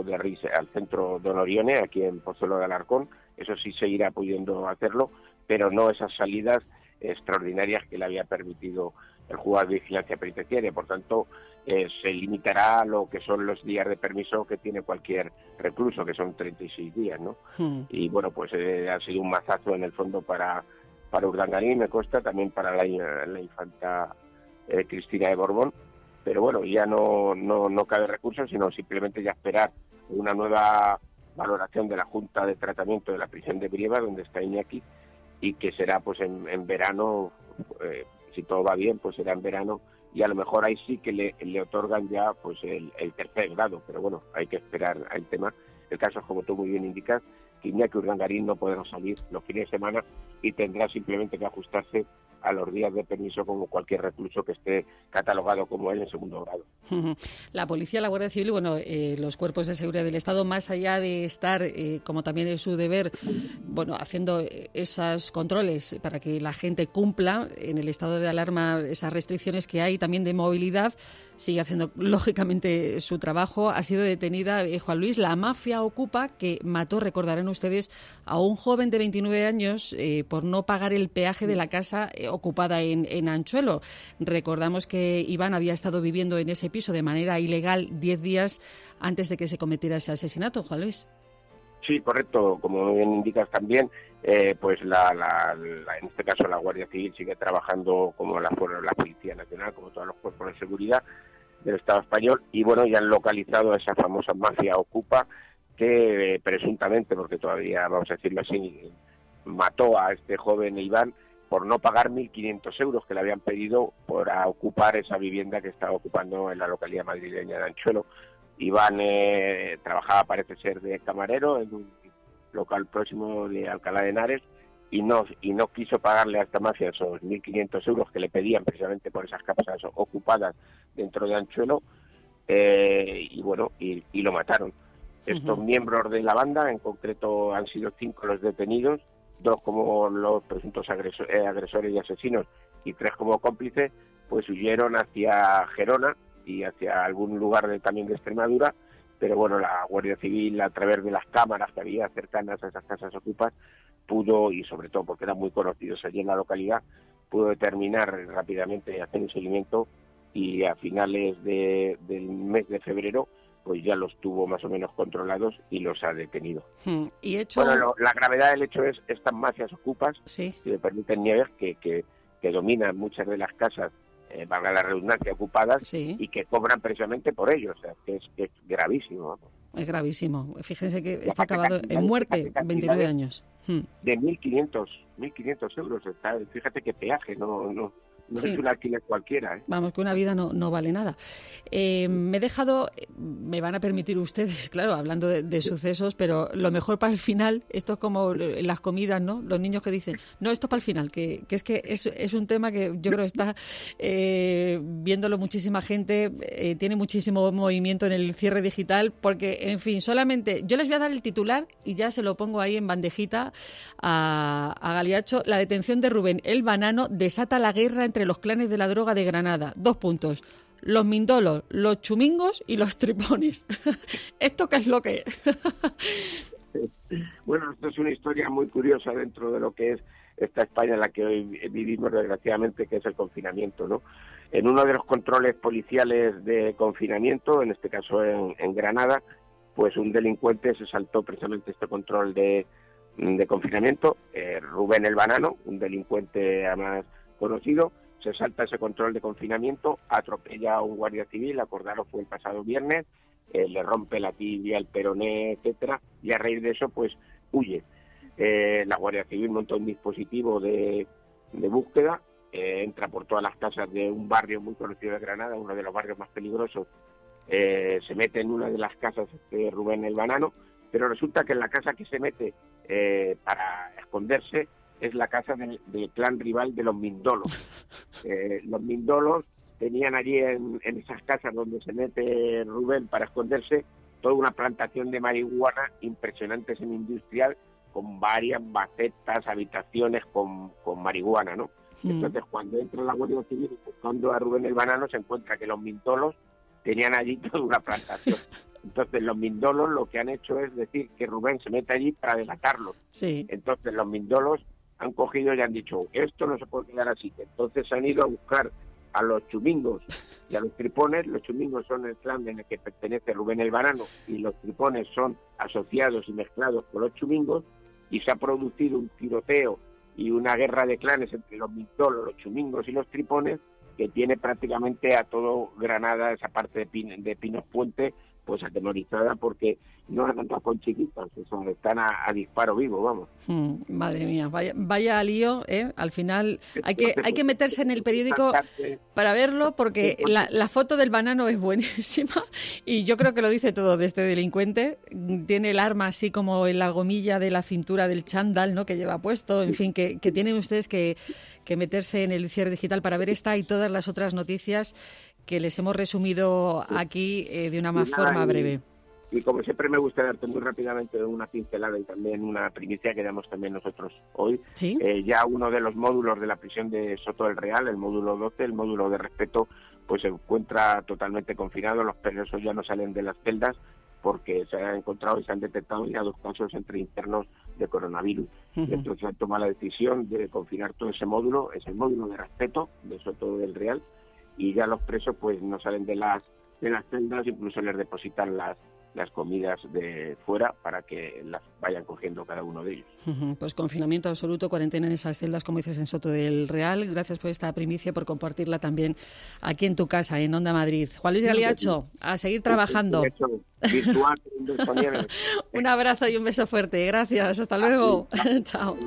Don Orione, aquí en Pozuelo de Alarcón. Eso sí seguirá pudiendo hacerlo, pero no esas salidas extraordinarias que le había permitido el juzgado de vigilancia penitenciaria. Por tanto, se limitará a lo que son los días de permiso que tiene cualquier recluso, que son 36 días, ¿no? Y bueno, pues ha sido un mazazo en el fondo para Urdangarín, me consta, también para la infanta Cristina de Borbón, pero bueno, ya no cabe recurso, sino simplemente ya esperar una nueva valoración de la Junta de Tratamiento de la prisión de Brieva, donde está Iñaki, y que será pues en verano, si todo va bien, pues será en verano, y a lo mejor ahí sí que le otorgan ya pues el tercer grado, pero bueno, hay que esperar al tema. El caso es, como tú muy bien indicas, que Iñaki Urdangarín no podrá salir los fines de semana y tendrá simplemente que ajustarse a los días de permiso como cualquier recluso que esté catalogado como él en segundo grado. La policía, la Guardia Civil, bueno, los cuerpos de seguridad del Estado, más allá de estar, como también es su deber, bueno, haciendo esos controles para que la gente cumpla en el estado de alarma esas restricciones que hay también de movilidad, sigue haciendo lógicamente su trabajo. Ha sido detenida, Juan Luis, la mafia Ocupa, que mató, recordarán ustedes, a un joven de 29 años por no pagar el peaje de la casa ocupada en Anchuelo. Recordamos que Iván había estado viviendo en ese piso de manera ilegal 10 días antes de que se cometiera ese asesinato, Juan Luis. Sí, correcto. Como bien indicas también, pues en este caso la Guardia Civil sigue trabajando como la Policía Nacional, como todos los cuerpos de seguridad del Estado español, y bueno, ya han localizado a esa famosa mafia Ocupa que presuntamente, porque todavía, vamos a decirlo así, mató a este joven Iván por no pagar 1.500 euros que le habían pedido por ocupar esa vivienda que estaba ocupando en la localidad madrileña de Anchuelo. Iván trabajaba, parece ser, de camarero en un local próximo de Alcalá de Henares y no quiso pagarle a esta mafia esos 1.500 euros que le pedían precisamente por esas casas ocupadas dentro de Anchuelo, y bueno, y lo mataron. Estos miembros de la banda, en concreto han sido 5 los detenidos, 2 como los presuntos agresores y asesinos y 3 como cómplices, pues huyeron hacia Gerona y hacia algún lugar también de Extremadura, pero bueno, la Guardia Civil, a través de las cámaras que había cercanas a esas casas ocupas, pudo, y sobre todo porque eran muy conocidos allí en la localidad, pudo determinar rápidamente y hacer un seguimiento, y a finales del mes de febrero pues ya los tuvo más o menos controlados y los ha detenido. Bueno, la gravedad del hecho es estas mafias ocupas, si me permiten, Nieves, que dominan muchas de las casas, valga la redundancia, ocupadas, y que cobran precisamente por ello, o sea, que es gravísimo, ¿no? Es gravísimo. Fíjense que está acabado en muerte, 29 años. De 1.500 euros. Fíjate qué peaje, no es un alquiler cualquiera. Vamos, que una vida no vale nada. Me he dejado, me van a permitir ustedes, claro, hablando de sucesos, pero lo mejor para el final, esto es como en las comidas, ¿no? Los niños que dicen, no, esto para el final, que es un tema que yo creo que está viéndolo muchísima gente, tiene muchísimo movimiento en el cierre digital, porque, en fin, solamente yo les voy a dar el titular y ya se lo pongo ahí en bandejita a Galiacho. La detención de Rubén el Banano desata la guerra entre los clanes de la droga de Granada. 2 puntos. Los mindolos, los chumingos y los tripones. ¿Esto qué es lo que es? Bueno, esto es una historia muy curiosa dentro de lo que es esta España en la que hoy vivimos, desgraciadamente, que es el confinamiento, ¿no? En uno de los controles policiales de confinamiento, en este caso en Granada, pues un delincuente se saltó precisamente este control de confinamiento. Rubén el Banano, un delincuente además conocido, se salta ese control de confinamiento, atropella a un guardia civil, acordaros, fue el pasado viernes, le rompe la tibia, el peroné, etcétera, y a raíz de eso pues huye. La Guardia Civil monta un dispositivo de búsqueda entra por todas las casas de un barrio muy conocido de Granada, uno de los barrios más peligrosos. Se mete en una de las casas de Rubén el Banano, pero resulta que en la casa que se mete para esconderse es la casa del clan rival de los Mindolos. Los Mindolos tenían allí en esas casas donde se mete Rubén para esconderse toda una plantación de marihuana impresionante, semi-industrial, con varias macetas, habitaciones con marihuana, ¿no? Entonces, cuando entra la Guardia Civil buscando a Rubén el Banano, se encuentra que los Mindolos tenían allí toda una plantación. Entonces, los Mindolos lo que han hecho es decir que Rubén se mete allí para delatarlos. Sí. Entonces, los Mindolos han cogido y han dicho, esto no se puede quedar así. Entonces, han ido a buscar a los chumingos y a los tripones. Los chumingos son el clan en el que pertenece Rubén el Banano y los tripones son asociados y mezclados con los chumingos, y se ha producido un tiroteo y una guerra de clanes entre los Mindolos, los chumingos y los tripones, que tiene prácticamente a todo Granada, esa parte de Pinos Puente, pues atemorizada, porque no han andado con chiquitas, o sea, están a disparo vivo, vamos. Madre mía, vaya lío, ¿eh? Al final hay que meterse en el periódico para verlo, porque la foto del Banano es buenísima y yo creo que lo dice todo de este delincuente. Tiene el arma así como en la gomilla de la cintura del chándal, ¿no?, que lleva puesto. En fin, que tienen ustedes que meterse en el cierre digital para ver esta y todas las otras noticias que les hemos resumido aquí de una forma breve. Y como siempre me gusta darte muy rápidamente una pincelada y también una primicia que damos también nosotros hoy. ¿Sí? Ya uno de los módulos de la prisión de Soto del Real, el módulo 12, el módulo de respeto, pues se encuentra totalmente confinado. Los presos ya no salen de las celdas porque se han encontrado y se han detectado ya 2 casos entre internos de coronavirus. Entonces han tomado la decisión de confinar todo ese módulo, es el módulo de respeto de Soto del Real, y ya los presos pues no salen de las celdas, incluso les depositan las comidas de fuera para que las vayan cogiendo cada uno de ellos. Pues confinamiento absoluto, cuarentena en esas celdas, como dices, en Soto del Real. Gracias por esta primicia, por compartirla también aquí en tu casa, en Onda Madrid. Juan Luis Galiacho, a seguir trabajando. Un abrazo y un beso fuerte. Gracias, hasta luego. Chao.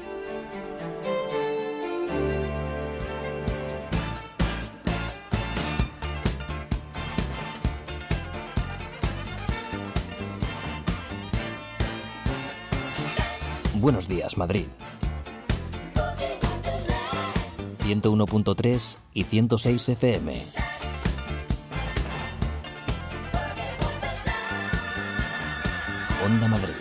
Buenos días, Madrid. 101.3 y 106 FM. Onda Madrid.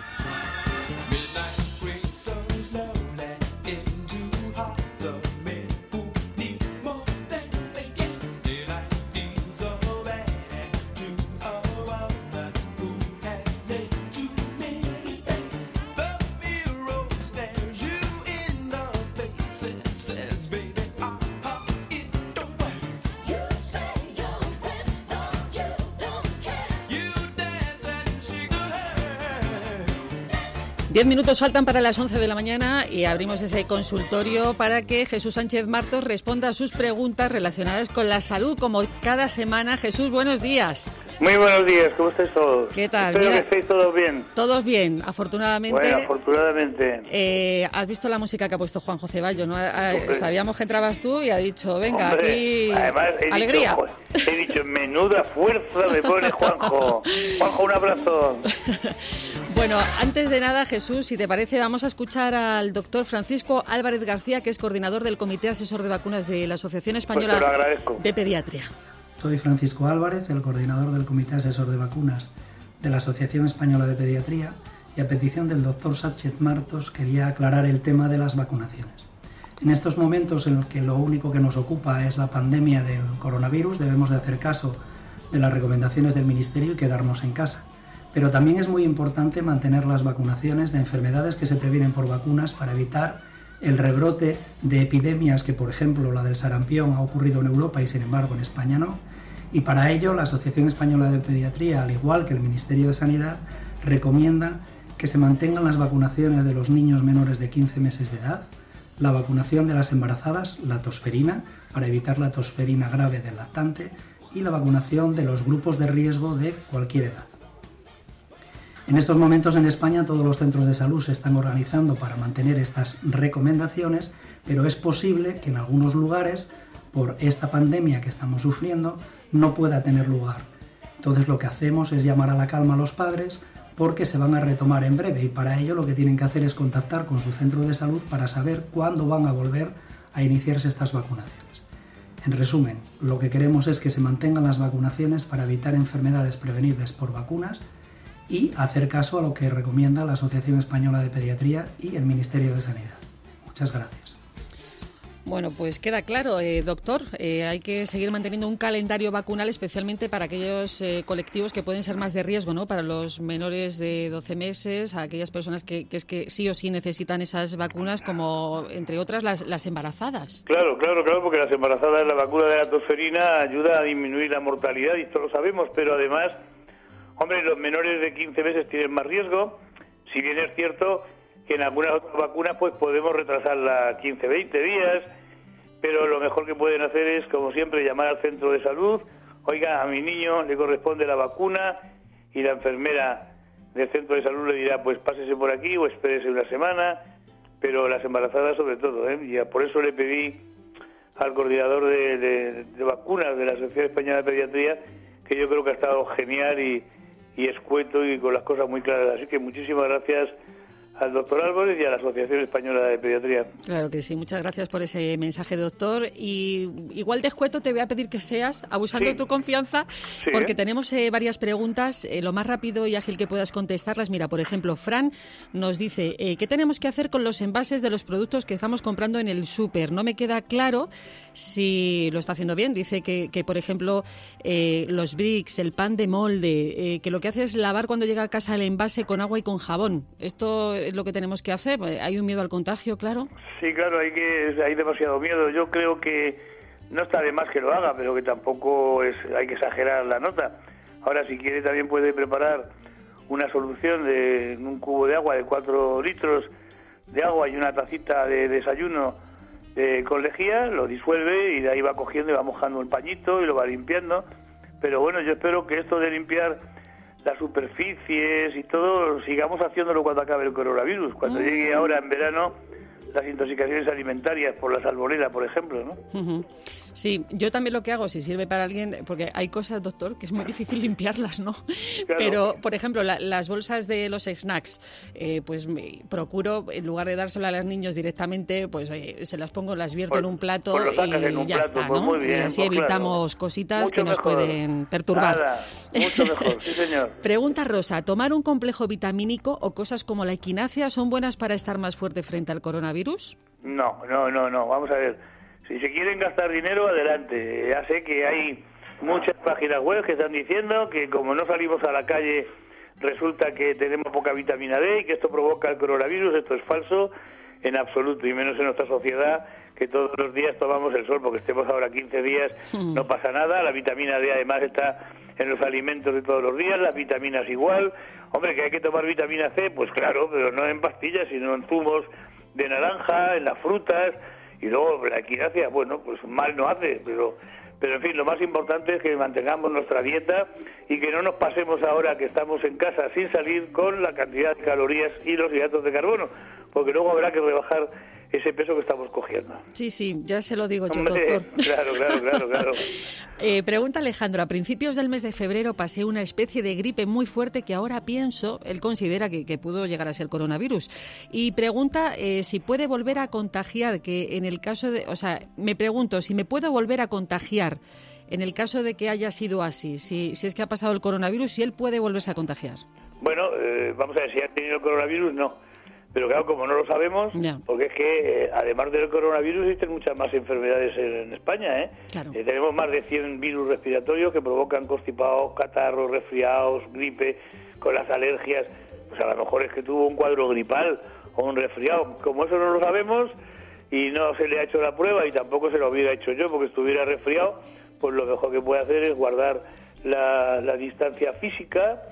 Diez minutos faltan para las 11 de la mañana y abrimos ese consultorio para que Jesús Sánchez Martos responda a sus preguntas relacionadas con la salud, como cada semana. Jesús, buenos días. Muy buenos días, ¿cómo estáis todos? ¿Qué tal? Espero que estéis todos bien. Todos bien, afortunadamente. Bueno, afortunadamente. Has visto la música que ha puesto Juanjo Ceballos, ¿no? Sabíamos que entrabas tú y ha dicho, venga, hombre, aquí, además, alegría. He dicho, menuda fuerza me pone Juanjo. Juanjo, un abrazo. Bueno, antes de nada, Jesús, si te parece, vamos a escuchar al doctor Francisco Álvarez García, que es coordinador del Comité Asesor de Vacunas de la Asociación Española de Pediatría. Soy Francisco Álvarez, el coordinador del Comité Asesor de Vacunas de la Asociación Española de Pediatría, y a petición del doctor Sánchez Martos quería aclarar el tema de las vacunaciones. En estos momentos en los que lo único que nos ocupa es la pandemia del coronavirus, debemos de hacer caso de las recomendaciones del Ministerio y quedarnos en casa. Pero también es muy importante mantener las vacunaciones de enfermedades que se previenen por vacunas para evitar el rebrote de epidemias que, por ejemplo, la del sarampión ha ocurrido en Europa y, sin embargo, en España no. Y para ello, la Asociación Española de Pediatría, al igual que el Ministerio de Sanidad, recomienda que se mantengan las vacunaciones de los niños menores de 15 meses de edad, la vacunación de las embarazadas, la tosferina, para evitar la tosferina grave del lactante, y la vacunación de los grupos de riesgo de cualquier edad. En estos momentos en España todos los centros de salud se están organizando para mantener estas recomendaciones, pero es posible que en algunos lugares, por esta pandemia que estamos sufriendo, no pueda tener lugar. Entonces lo que hacemos es llamar a la calma a los padres, porque se van a retomar en breve, y para ello lo que tienen que hacer es contactar con su centro de salud para saber cuándo van a volver a iniciarse estas vacunaciones. En resumen, lo que queremos es que se mantengan las vacunaciones para evitar enfermedades prevenibles por vacunas y hacer caso a lo que recomienda la Asociación Española de Pediatría y el Ministerio de Sanidad. Muchas gracias. Bueno, pues queda claro, doctor, hay que seguir manteniendo un calendario vacunal, especialmente para aquellos colectivos que pueden ser más de riesgo, ¿no? Para los menores de 12 meses, a aquellas personas que sí o sí necesitan esas vacunas, como entre otras las embarazadas. Claro, porque las embarazadas, la vacuna de la tosferina ayuda a disminuir la mortalidad, y esto lo sabemos, pero además, hombre, los menores de 15 meses tienen más riesgo, si bien es cierto que en algunas otras vacunas pues podemos retrasarla 15, 20 días, pero lo mejor que pueden hacer es, como siempre, llamar al centro de salud. Oiga, a mi niño le corresponde la vacuna, y la enfermera del centro de salud le dirá, pues pásese por aquí o espérese una semana, pero las embarazadas sobre todo, y por eso le pedí al coordinador de vacunas de la Asociación Española de Pediatría, que yo creo que ha estado genial y escueto y con las cosas muy claras. Así que muchísimas gracias al doctor Álvarez y a la Asociación Española de Pediatría. Claro que sí, muchas gracias por ese mensaje, doctor. Y igual de escueto te voy a pedir que seas, abusando de tu confianza, porque tenemos varias preguntas, lo más rápido y ágil que puedas contestarlas. Mira, por ejemplo, Fran nos dice, ¿qué tenemos que hacer con los envases de los productos que estamos comprando en el súper? No me queda claro si lo está haciendo bien. Dice que por ejemplo, los bricks, el pan de molde, que lo que hace es lavar cuando llega a casa el envase con agua y con jabón. Esto es lo que tenemos que hacer. Hay un miedo al contagio, claro. Sí, claro, hay demasiado miedo. Yo creo que no está de más que lo haga, pero que tampoco hay que exagerar la nota. Ahora, si quiere, también puede preparar una solución de un cubo de agua de 4 litros de agua y una tacita de desayuno con lejía, lo disuelve y de ahí va cogiendo y va mojando el pañito y lo va limpiando. Pero bueno, yo espero que esto de limpiar las superficies y todo, sigamos haciéndolo cuando acabe el coronavirus, cuando llegue ahora en verano las intoxicaciones alimentarias por la salmonela, por ejemplo, ¿no? Uh-huh. Sí, yo también lo que hago, si sirve para alguien, porque hay cosas, doctor, que es muy difícil limpiarlas, ¿no? Claro. Pero, por ejemplo, las bolsas de los snacks, pues procuro, en lugar de dárselas a los niños directamente, pues se las pongo, las vierto en un plato y ya está, ¿no? Muy bien, y así evitamos cositas mucho que nos pueden perturbar. Nada, mucho mejor, sí señor. Pregunta Rosa, ¿tomar un complejo vitamínico o cosas como la equinacia son buenas para estar más fuerte frente al coronavirus? No, vamos a ver. Si se quieren gastar dinero, adelante. Ya sé que hay muchas páginas web que están diciendo que como no salimos a la calle resulta que tenemos poca vitamina D y que esto provoca el coronavirus. Esto es falso en absoluto, y menos en nuestra sociedad, que todos los días tomamos el sol, porque estemos ahora 15 días, no pasa nada. La vitamina D además está en los alimentos de todos los días, las vitaminas igual. Hombre, que hay que tomar vitamina C, pues claro, pero no en pastillas, sino en zumos de naranja, en las frutas. Y luego la equinacia, bueno, pues mal no hace, pero en fin, lo más importante es que mantengamos nuestra dieta y que no nos pasemos ahora que estamos en casa sin salir con la cantidad de calorías y los hidratos de carbono, porque luego habrá que rebajar ese peso que estamos cogiendo. Sí, ya se lo digo yo, hombre, doctor. Claro. Pregunta Alejandro, a principios del mes de febrero pasé una especie de gripe muy fuerte que ahora pienso, él considera que pudo llegar a ser coronavirus, y pregunta si puede volver a contagiar, que en el caso de, me pregunto si me puedo volver a contagiar en el caso de que haya sido así, si es que ha pasado el coronavirus, si él puede volverse a contagiar. Bueno, vamos a ver, si ha tenido el coronavirus, no. Pero claro, como no lo sabemos, porque es que además del coronavirus existen muchas más enfermedades en España, ¿eh? Claro. Tenemos más de 100 virus respiratorios que provocan constipados, catarros, resfriados, gripe, con las alergias. Pues a lo mejor es que tuvo un cuadro gripal o un resfriado. Como eso no lo sabemos y no se le ha hecho la prueba y tampoco se lo hubiera hecho yo porque estuviera resfriado, pues lo mejor que puede hacer es guardar la distancia física,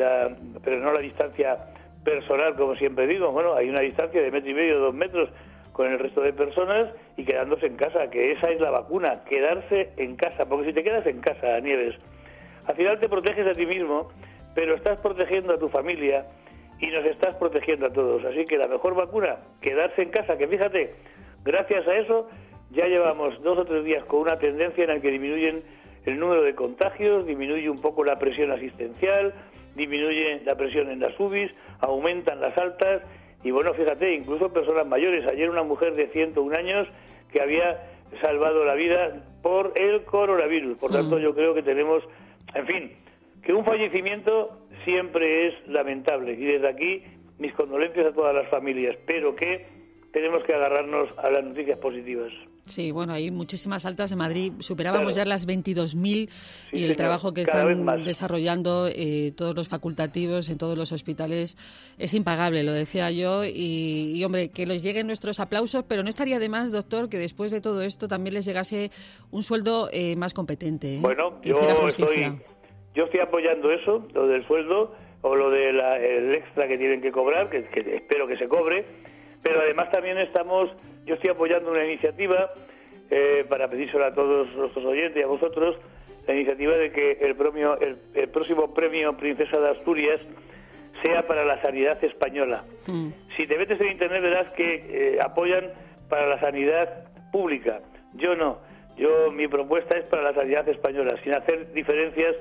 pero no la distancia personal, como siempre digo. Bueno, hay una distancia de 1,5 metros, 2 metros con el resto de personas y quedándose en casa, que esa es la vacuna, quedarse en casa, porque si te quedas en casa, Nieves, al final te proteges a ti mismo, pero estás protegiendo a tu familia y nos estás protegiendo a todos. Así que la mejor vacuna, quedarse en casa, que fíjate, gracias a eso ya llevamos 2 o 3 días con una tendencia en la que disminuyen el número de contagios, disminuye un poco la presión asistencial, disminuye la presión en las UBIs, aumentan las altas y bueno, fíjate, incluso personas mayores. Ayer una mujer de 101 años que había salvado la vida por el coronavirus. Por tanto, yo creo que tenemos, en fin, que un fallecimiento siempre es lamentable y desde aquí mis condolencias a todas las familias, pero que tenemos que agarrarnos a las noticias positivas. Sí, bueno, hay muchísimas altas en Madrid. Superábamos ya las 22.000 y el trabajo que cada están desarrollando todos los facultativos en todos los hospitales es impagable, lo decía yo. Y, hombre, que les lleguen nuestros aplausos, pero no estaría de más, doctor, que después de todo esto también les llegase un sueldo más competente. Bueno, que hiciera justicia. Yo estoy apoyando eso, lo del sueldo o lo del extra que tienen que cobrar, que espero que se cobre. Pero además también yo estoy apoyando una iniciativa para pedírselo a todos nuestros oyentes y a vosotros, la iniciativa de que el próximo premio Princesa de Asturias sea para la sanidad española. Si te metes en internet verás que apoyan para la sanidad pública. Yo no. Mi propuesta es para la sanidad española, sin hacer diferencias,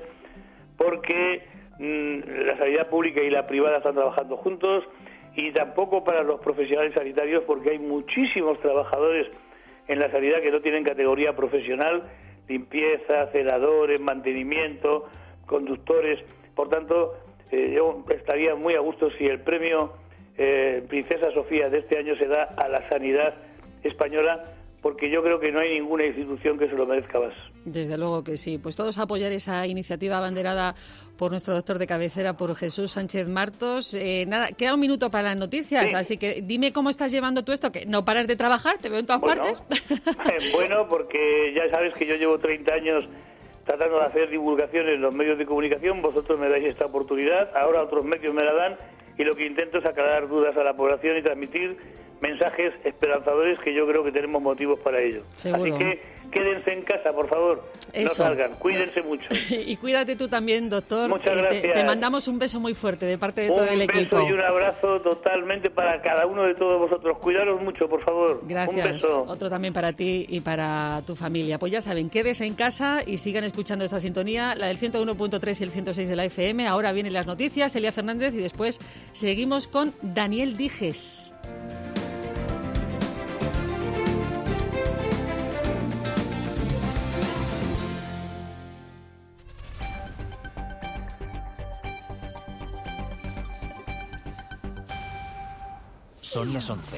porque la sanidad pública y la privada están trabajando juntos, y tampoco para los profesionales sanitarios, porque hay muchísimos trabajadores en la sanidad que no tienen categoría profesional, limpieza, celadores, mantenimiento, conductores. Por tanto, yo estaría muy a gusto si el premio Princesa Sofía de este año se da a la sanidad española, porque yo creo que no hay ninguna institución que se lo merezca más. Desde luego que sí. Pues todos a apoyar esa iniciativa abanderada por nuestro doctor de cabecera, por Jesús Sánchez Martos. Nada, queda un minuto para las noticias, así que dime cómo estás llevando tú esto, que no paras de trabajar, te veo en todas partes. Bueno, porque ya sabes que yo llevo 30 años tratando de hacer divulgación en los medios de comunicación, vosotros me dais esta oportunidad, ahora otros medios me la dan, y lo que intento es aclarar dudas a la población y transmitir mensajes esperanzadores, que yo creo que tenemos motivos para ello. Seguro. Así que quédense en casa, por favor. Eso. No salgan, cuídense mucho. Y cuídate tú también, doctor. Muchas gracias. Te mandamos un beso muy fuerte de parte de todo el equipo. Un beso y un abrazo totalmente para cada uno de todos vosotros. Cuidaros mucho, por favor. Gracias. Un beso. Otro también para ti y para tu familia. Pues ya saben, quédense en casa y sigan escuchando esta sintonía, la del 101.3 y el 106 de la FM. Ahora vienen las noticias, Elia Fernández, y después seguimos con Daniel Dijes. Son las 11.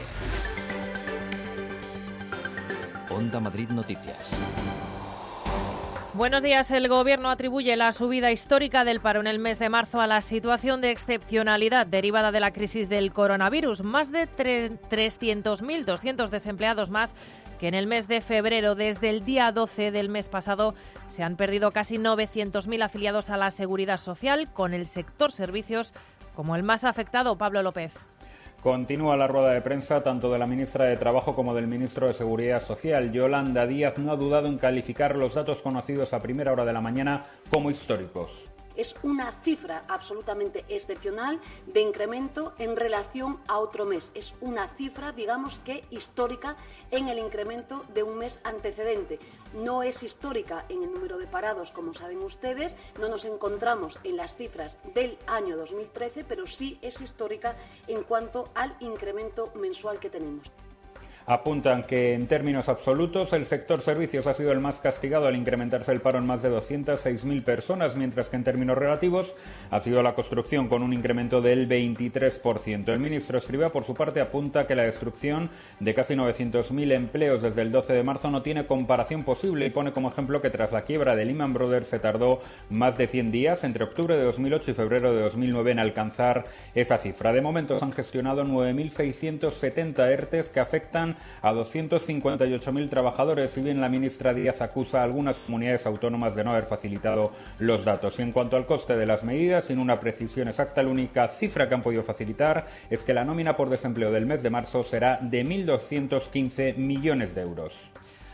Onda Madrid Noticias. Buenos días. El Gobierno atribuye la subida histórica del paro en el mes de marzo a la situación de excepcionalidad derivada de la crisis del coronavirus. Más de 300.200 desempleados más que en el mes de febrero. Desde el día 12 del mes pasado se han perdido casi 900.000 afiliados a la Seguridad Social, con el sector servicios como el más afectado. Pablo López. Continúa la rueda de prensa tanto de la ministra de Trabajo como del ministro de Seguridad Social. Yolanda Díaz no ha dudado en calificar los datos conocidos a primera hora de la mañana como históricos. Es una cifra absolutamente excepcional de incremento en relación a otro mes. Es una cifra, digamos que histórica en el incremento de un mes antecedente. No es histórica en el número de parados, como saben ustedes. No nos encontramos en las cifras del año 2013, pero sí es histórica en cuanto al incremento mensual que tenemos. Apuntan que en términos absolutos el sector servicios ha sido el más castigado al incrementarse el paro en más de 206.000 personas, mientras que en términos relativos ha sido la construcción con un incremento del 23%. El ministro Escrivá, por su parte, apunta que la destrucción de casi 900.000 empleos desde el 12 de marzo no tiene comparación posible y pone como ejemplo que tras la quiebra de Lehman Brothers se tardó más de 100 días entre octubre de 2008 y febrero de 2009 en alcanzar esa cifra. De momento se han gestionado 9.670 ERTEs que afectan a 258.000 trabajadores, si bien la ministra Díaz acusa a algunas comunidades autónomas de no haber facilitado los datos. Y en cuanto al coste de las medidas, sin una precisión exacta, la única cifra que han podido facilitar es que la nómina por desempleo del mes de marzo será de 1.215 millones de euros.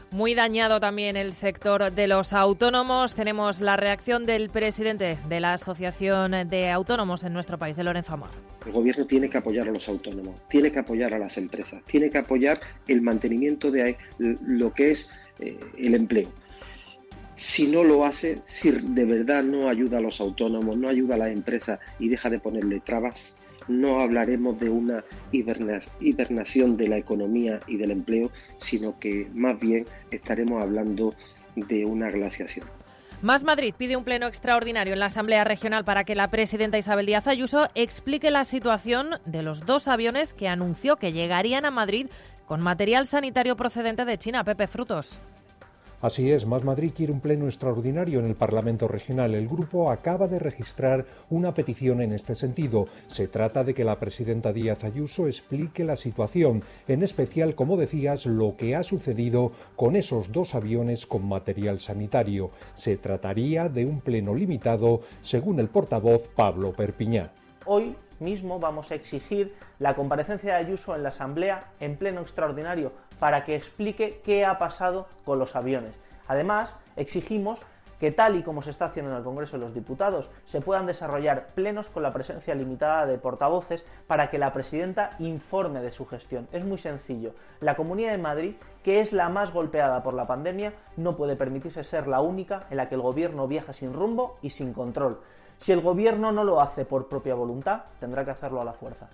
Muy dañado también el sector de los autónomos. Tenemos la reacción del presidente de la Asociación de Autónomos en nuestro país, de Lorenzo Amor. El gobierno tiene que apoyar a los autónomos, tiene que apoyar a las empresas, tiene que apoyar el mantenimiento de lo que es el empleo. Si no lo hace, si de verdad no ayuda a los autónomos, no ayuda a las empresas y deja de ponerle trabas, no hablaremos de una hibernación de la economía y del empleo, sino que más bien estaremos hablando de una glaciación. Más Madrid pide un pleno extraordinario en la Asamblea Regional para que la presidenta Isabel Díaz Ayuso explique la situación de los 2 aviones que anunció que llegarían a Madrid con material sanitario procedente de China. Pepe Frutos. Así es, Más Madrid quiere un pleno extraordinario en el Parlamento Regional. El grupo acaba de registrar una petición en este sentido. Se trata de que la presidenta Díaz Ayuso explique la situación, en especial, como decías, lo que ha sucedido con esos 2 aviones con material sanitario. Se trataría de un pleno limitado, según el portavoz Pablo Perpiñá. Hoy mismo vamos a exigir la comparecencia de Ayuso en la Asamblea en pleno extraordinario para que explique qué ha pasado con los aviones. Además, exigimos que, tal y como se está haciendo en el Congreso de los Diputados, se puedan desarrollar plenos con la presencia limitada de portavoces para que la presidenta informe de su gestión. Es muy sencillo. La Comunidad de Madrid, que es la más golpeada por la pandemia, no puede permitirse ser la única en la que el gobierno viaja sin rumbo y sin control. Si el gobierno no lo hace por propia voluntad, tendrá que hacerlo a la fuerza.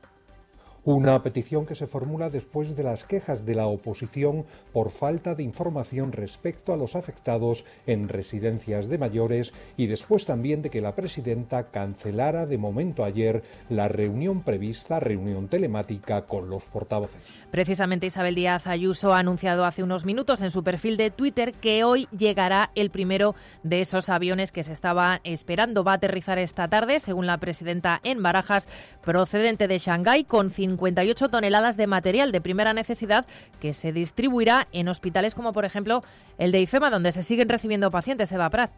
Una petición que se formula después de las quejas de la oposición por falta de información respecto a los afectados en residencias de mayores y después también de que la presidenta cancelara de momento ayer la reunión telemática con los portavoces. Precisamente Isabel Díaz Ayuso ha anunciado hace unos minutos en su perfil de Twitter que hoy llegará el primero de esos aviones que se estaba esperando. Va a aterrizar esta tarde, según la presidenta, en Barajas, procedente de Shanghái, con 58 toneladas de material de primera necesidad que se distribuirá en hospitales como, por ejemplo, el de IFEMA, donde se siguen recibiendo pacientes. Eva Prat.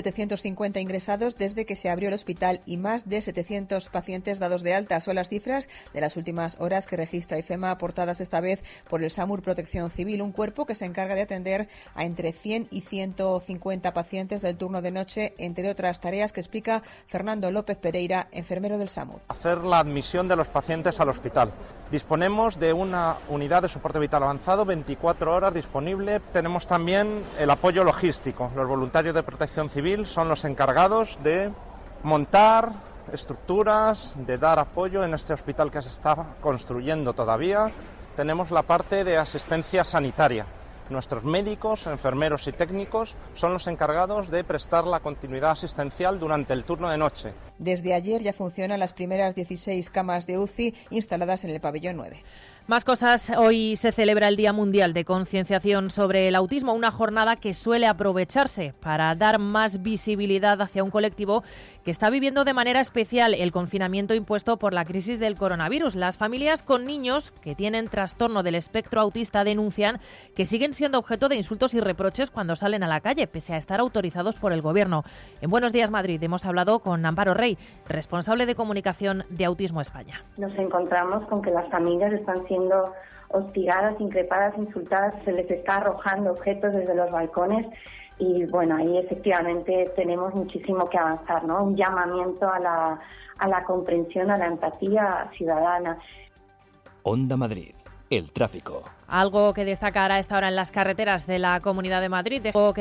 1.750 ingresados desde que se abrió el hospital y más de 700 pacientes dados de alta. Son las cifras de las últimas horas que registra IFEMA, aportadas esta vez por el SAMUR Protección Civil, un cuerpo que se encarga de atender a entre 100 y 150 pacientes del turno de noche, entre otras tareas que explica Fernando López Pereira, enfermero del SAMUR. Hacer la admisión de los pacientes al hospital. Disponemos de una unidad de soporte vital avanzado 24 horas disponible. Tenemos también el apoyo logístico. Los voluntarios de Protección Civil son los encargados de montar estructuras, de dar apoyo en este hospital que se está construyendo todavía. Tenemos la parte de asistencia sanitaria. Nuestros médicos, enfermeros y técnicos son los encargados de prestar la continuidad asistencial durante el turno de noche. Desde ayer ya funcionan las primeras 16 camas de UCI instaladas en el pabellón 9. Más cosas. Hoy se celebra el Día Mundial de Concienciación sobre el Autismo, una jornada que suele aprovecharse para dar más visibilidad hacia un colectivo que está viviendo de manera especial el confinamiento impuesto por la crisis del coronavirus. Las familias con niños que tienen trastorno del espectro autista denuncian que siguen siendo objeto de insultos y reproches cuando salen a la calle, pese a estar autorizados por el Gobierno. En Buenos Días Madrid hemos hablado con Amparo Rey, responsable de comunicación de Autismo España. Nos encontramos con que las familias están siendo hostigadas, increpadas, insultadas, se les está arrojando objetos desde los balcones y bueno, ahí efectivamente tenemos muchísimo que avanzar, ¿no? Un llamamiento a la comprensión, a la empatía ciudadana. Onda Madrid, el tráfico. Algo que destacar a esta hora en las carreteras de la Comunidad de Madrid.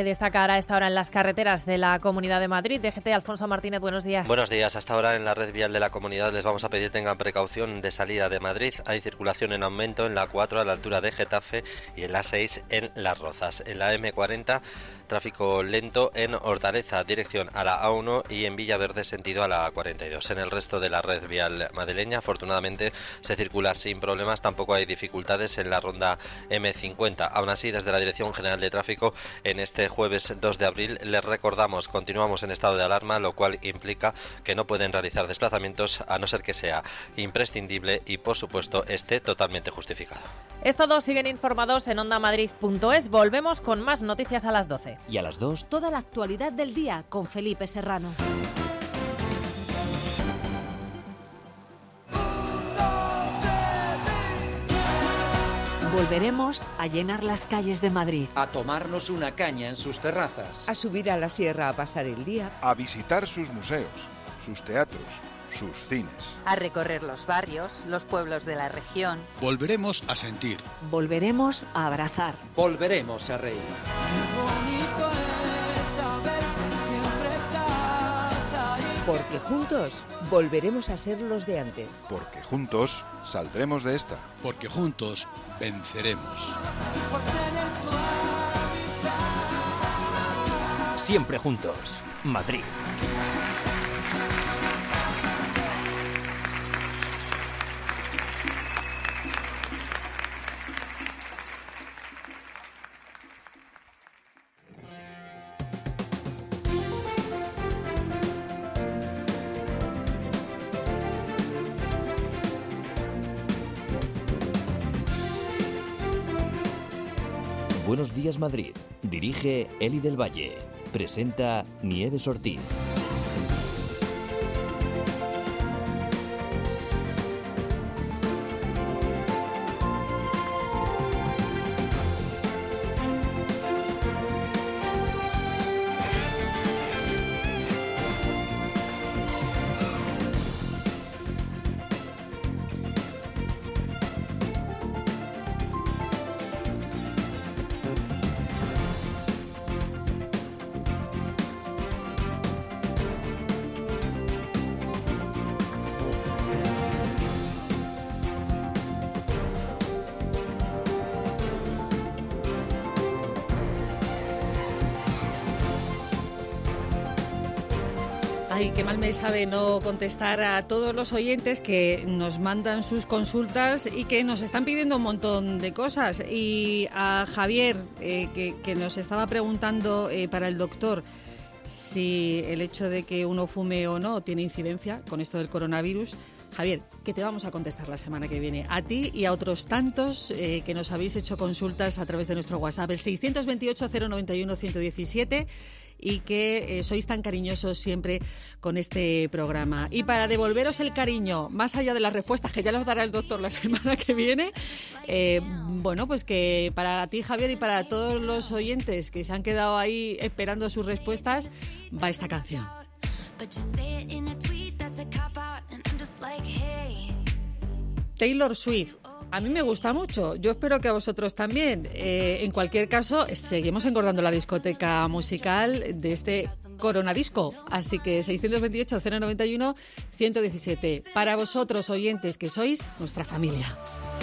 DGT, Alfonso Martínez, buenos días. Buenos días. Hasta ahora en la red vial de la comunidad les vamos a pedir tengan precaución de salida de Madrid. Hay circulación en aumento en la 4 a la altura de Getafe y en la 6 en Las Rozas. En la M40, tráfico lento en Hortaleza, dirección a la A1 y en Villaverde, sentido a la A42. En el resto de la red vial madrileña, afortunadamente, se circula sin problemas. Tampoco hay dificultades en la ronda M50. Aún así, desde la Dirección General de Tráfico, en este jueves 2 de abril, les recordamos, continuamos en estado de alarma, lo cual implica que no pueden realizar desplazamientos a no ser que sea imprescindible y, por supuesto, esté totalmente justificado. Es todo, siguen informados en ondamadrid.es. Volvemos con más noticias a las 12. Y a las 2, toda la actualidad del día con Felipe Serrano. Volveremos a llenar las calles de Madrid. A tomarnos una caña en sus terrazas. A subir a la sierra a pasar el día. A visitar sus museos, sus teatros, sus cines. A recorrer los barrios, los pueblos de la región. Volveremos a sentir. Volveremos a abrazar. Volveremos a reír. Porque juntos volveremos a ser los de antes. Porque juntos saldremos de esta. Porque juntos venceremos. Siempre juntos. Madrid. Buenos días Madrid. Dirige Eli del Valle. Presenta Nieves Ortiz. Ay, qué mal me sabe no contestar a todos los oyentes que nos mandan sus consultas y que nos están pidiendo un montón de cosas. Y a Javier, que nos estaba preguntando para el doctor si el hecho de que uno fume o no tiene incidencia con esto del coronavirus. Javier, que te vamos a contestar la semana que viene. A ti y a otros tantos que nos habéis hecho consultas a través de nuestro WhatsApp, el 628-091-117, y que sois tan cariñosos siempre con este programa. Y para devolveros el cariño, más allá de las respuestas que ya los dará el doctor la semana que viene, bueno, pues que para ti, Javier, y para todos los oyentes que se han quedado ahí esperando sus respuestas, va esta canción. Taylor Swift. A mí me gusta mucho, yo espero que a vosotros también. En cualquier caso, seguimos engordando la discoteca musical de este Coronadisco, así que 628-091-117. Para vosotros, oyentes, que sois nuestra familia.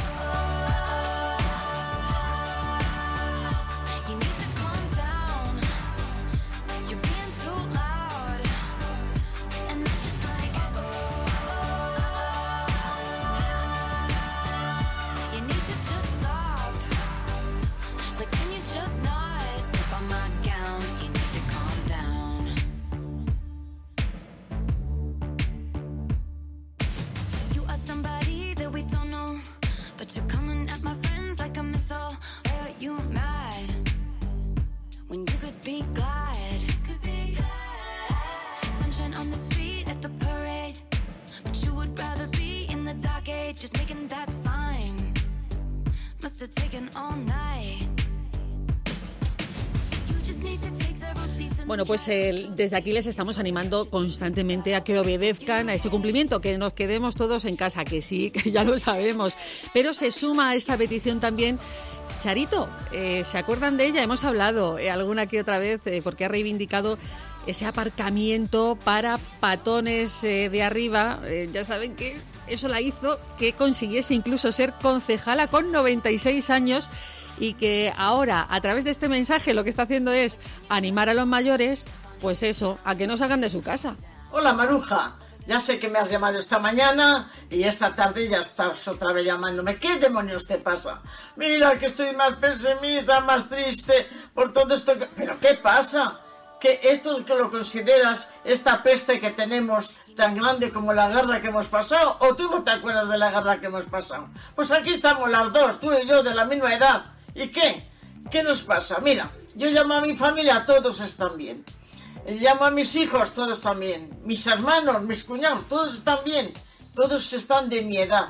Bueno, pues desde aquí les estamos animando constantemente a que obedezcan a ese cumplimiento, que nos quedemos todos en casa, que sí, que ya lo sabemos. Pero se suma a esta petición también Charito. ¿Se acuerdan de ella? Hemos hablado alguna que otra vez porque ha reivindicado ese aparcamiento para patones de arriba. Ya saben que eso la hizo que consiguiese incluso ser concejala con 96 años y que ahora, a través de este mensaje, lo que está haciendo es animar a los mayores, pues eso, a que no salgan de su casa. Hola, Maruja. Ya sé que me has llamado esta mañana y esta tarde ya estás otra vez llamándome. ¿Qué demonios te pasa? Mira que estoy más pesimista, más triste por todo esto. ¿Pero qué pasa? ¿Que esto que lo consideras esta peste que tenemos tan grande como la guerra que hemos pasado? ¿O tú no te acuerdas de la guerra que hemos pasado? Pues aquí estamos las dos, tú y yo, de la misma edad. ¿Y qué? ¿Qué nos pasa? Mira, yo llamo a mi familia, todos están bien. Llamo a mis hijos, todos están bien. Mis hermanos, mis cuñados, todos están bien. Todos están de mi edad.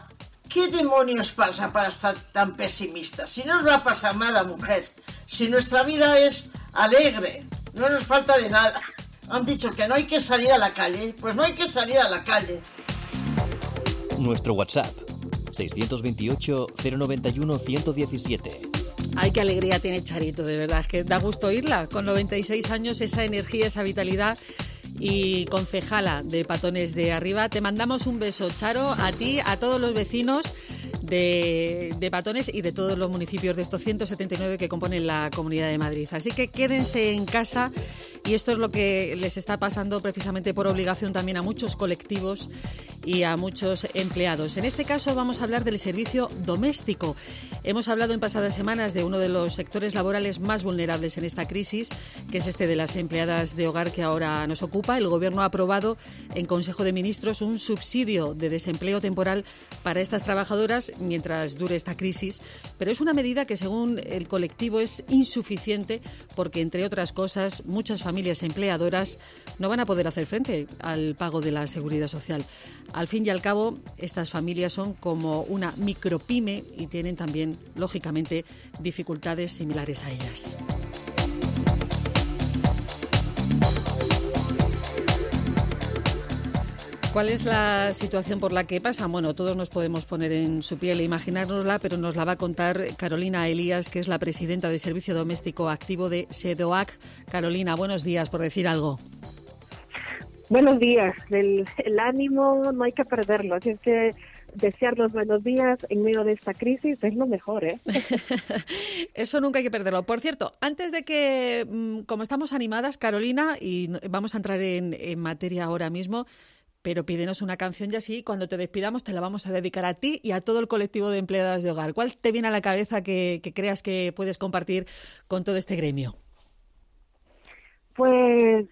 ¿Qué demonios pasa para estar tan pesimistas? Si no nos va a pasar nada, mujer. Si nuestra vida es alegre, no nos falta de nada. Han dicho que no hay que salir a la calle, pues no hay que salir a la calle. Nuestro WhatsApp, 628-091-117. Ay, qué alegría tiene Charito, de verdad, es que da gusto oírla. Con 96 años, esa energía, esa vitalidad, y concejala de Patones de Arriba. Te mandamos un beso, Charo, a ti, a todos los vecinos de Patones y de todos los municipios de estos 179 que componen la Comunidad de Madrid. Así que quédense en casa, y esto es lo que les está pasando precisamente por obligación también a muchos colectivos y a muchos empleados. En este caso vamos a hablar del servicio doméstico. Hemos hablado en pasadas semanas de uno de los sectores laborales más vulnerables en esta crisis, que es este de las empleadas de hogar que ahora nos ocupa. El Gobierno ha aprobado en Consejo de Ministros un subsidio de desempleo temporal para estas trabajadoras mientras dure esta crisis, pero es una medida que, según el colectivo, es insuficiente porque, entre otras cosas, muchas familias empleadoras no van a poder hacer frente al pago de la Seguridad Social. Al fin y al cabo, estas familias son como una micropyme y tienen también, lógicamente, dificultades similares a ellas. ¿Cuál es la situación por la que pasan? Bueno, todos nos podemos poner en su piel e imaginárnosla, pero nos la va a contar Carolina Elías, que es la presidenta de Servicio Doméstico Activo de SEDOAC. Carolina, buenos días, por decir algo. Buenos días. El ánimo no hay que perderlo, así es que desear los buenos días en medio de esta crisis es lo mejor, ¿eh? Eso nunca hay que perderlo. Por cierto, antes de que, como estamos animadas, Carolina, y vamos a entrar en materia ahora mismo, pero pídenos una canción y así, cuando te despidamos, te la vamos a dedicar a ti y a todo el colectivo de empleadas de hogar. ¿Cuál te viene a la cabeza que creas que puedes compartir con todo este gremio? Pues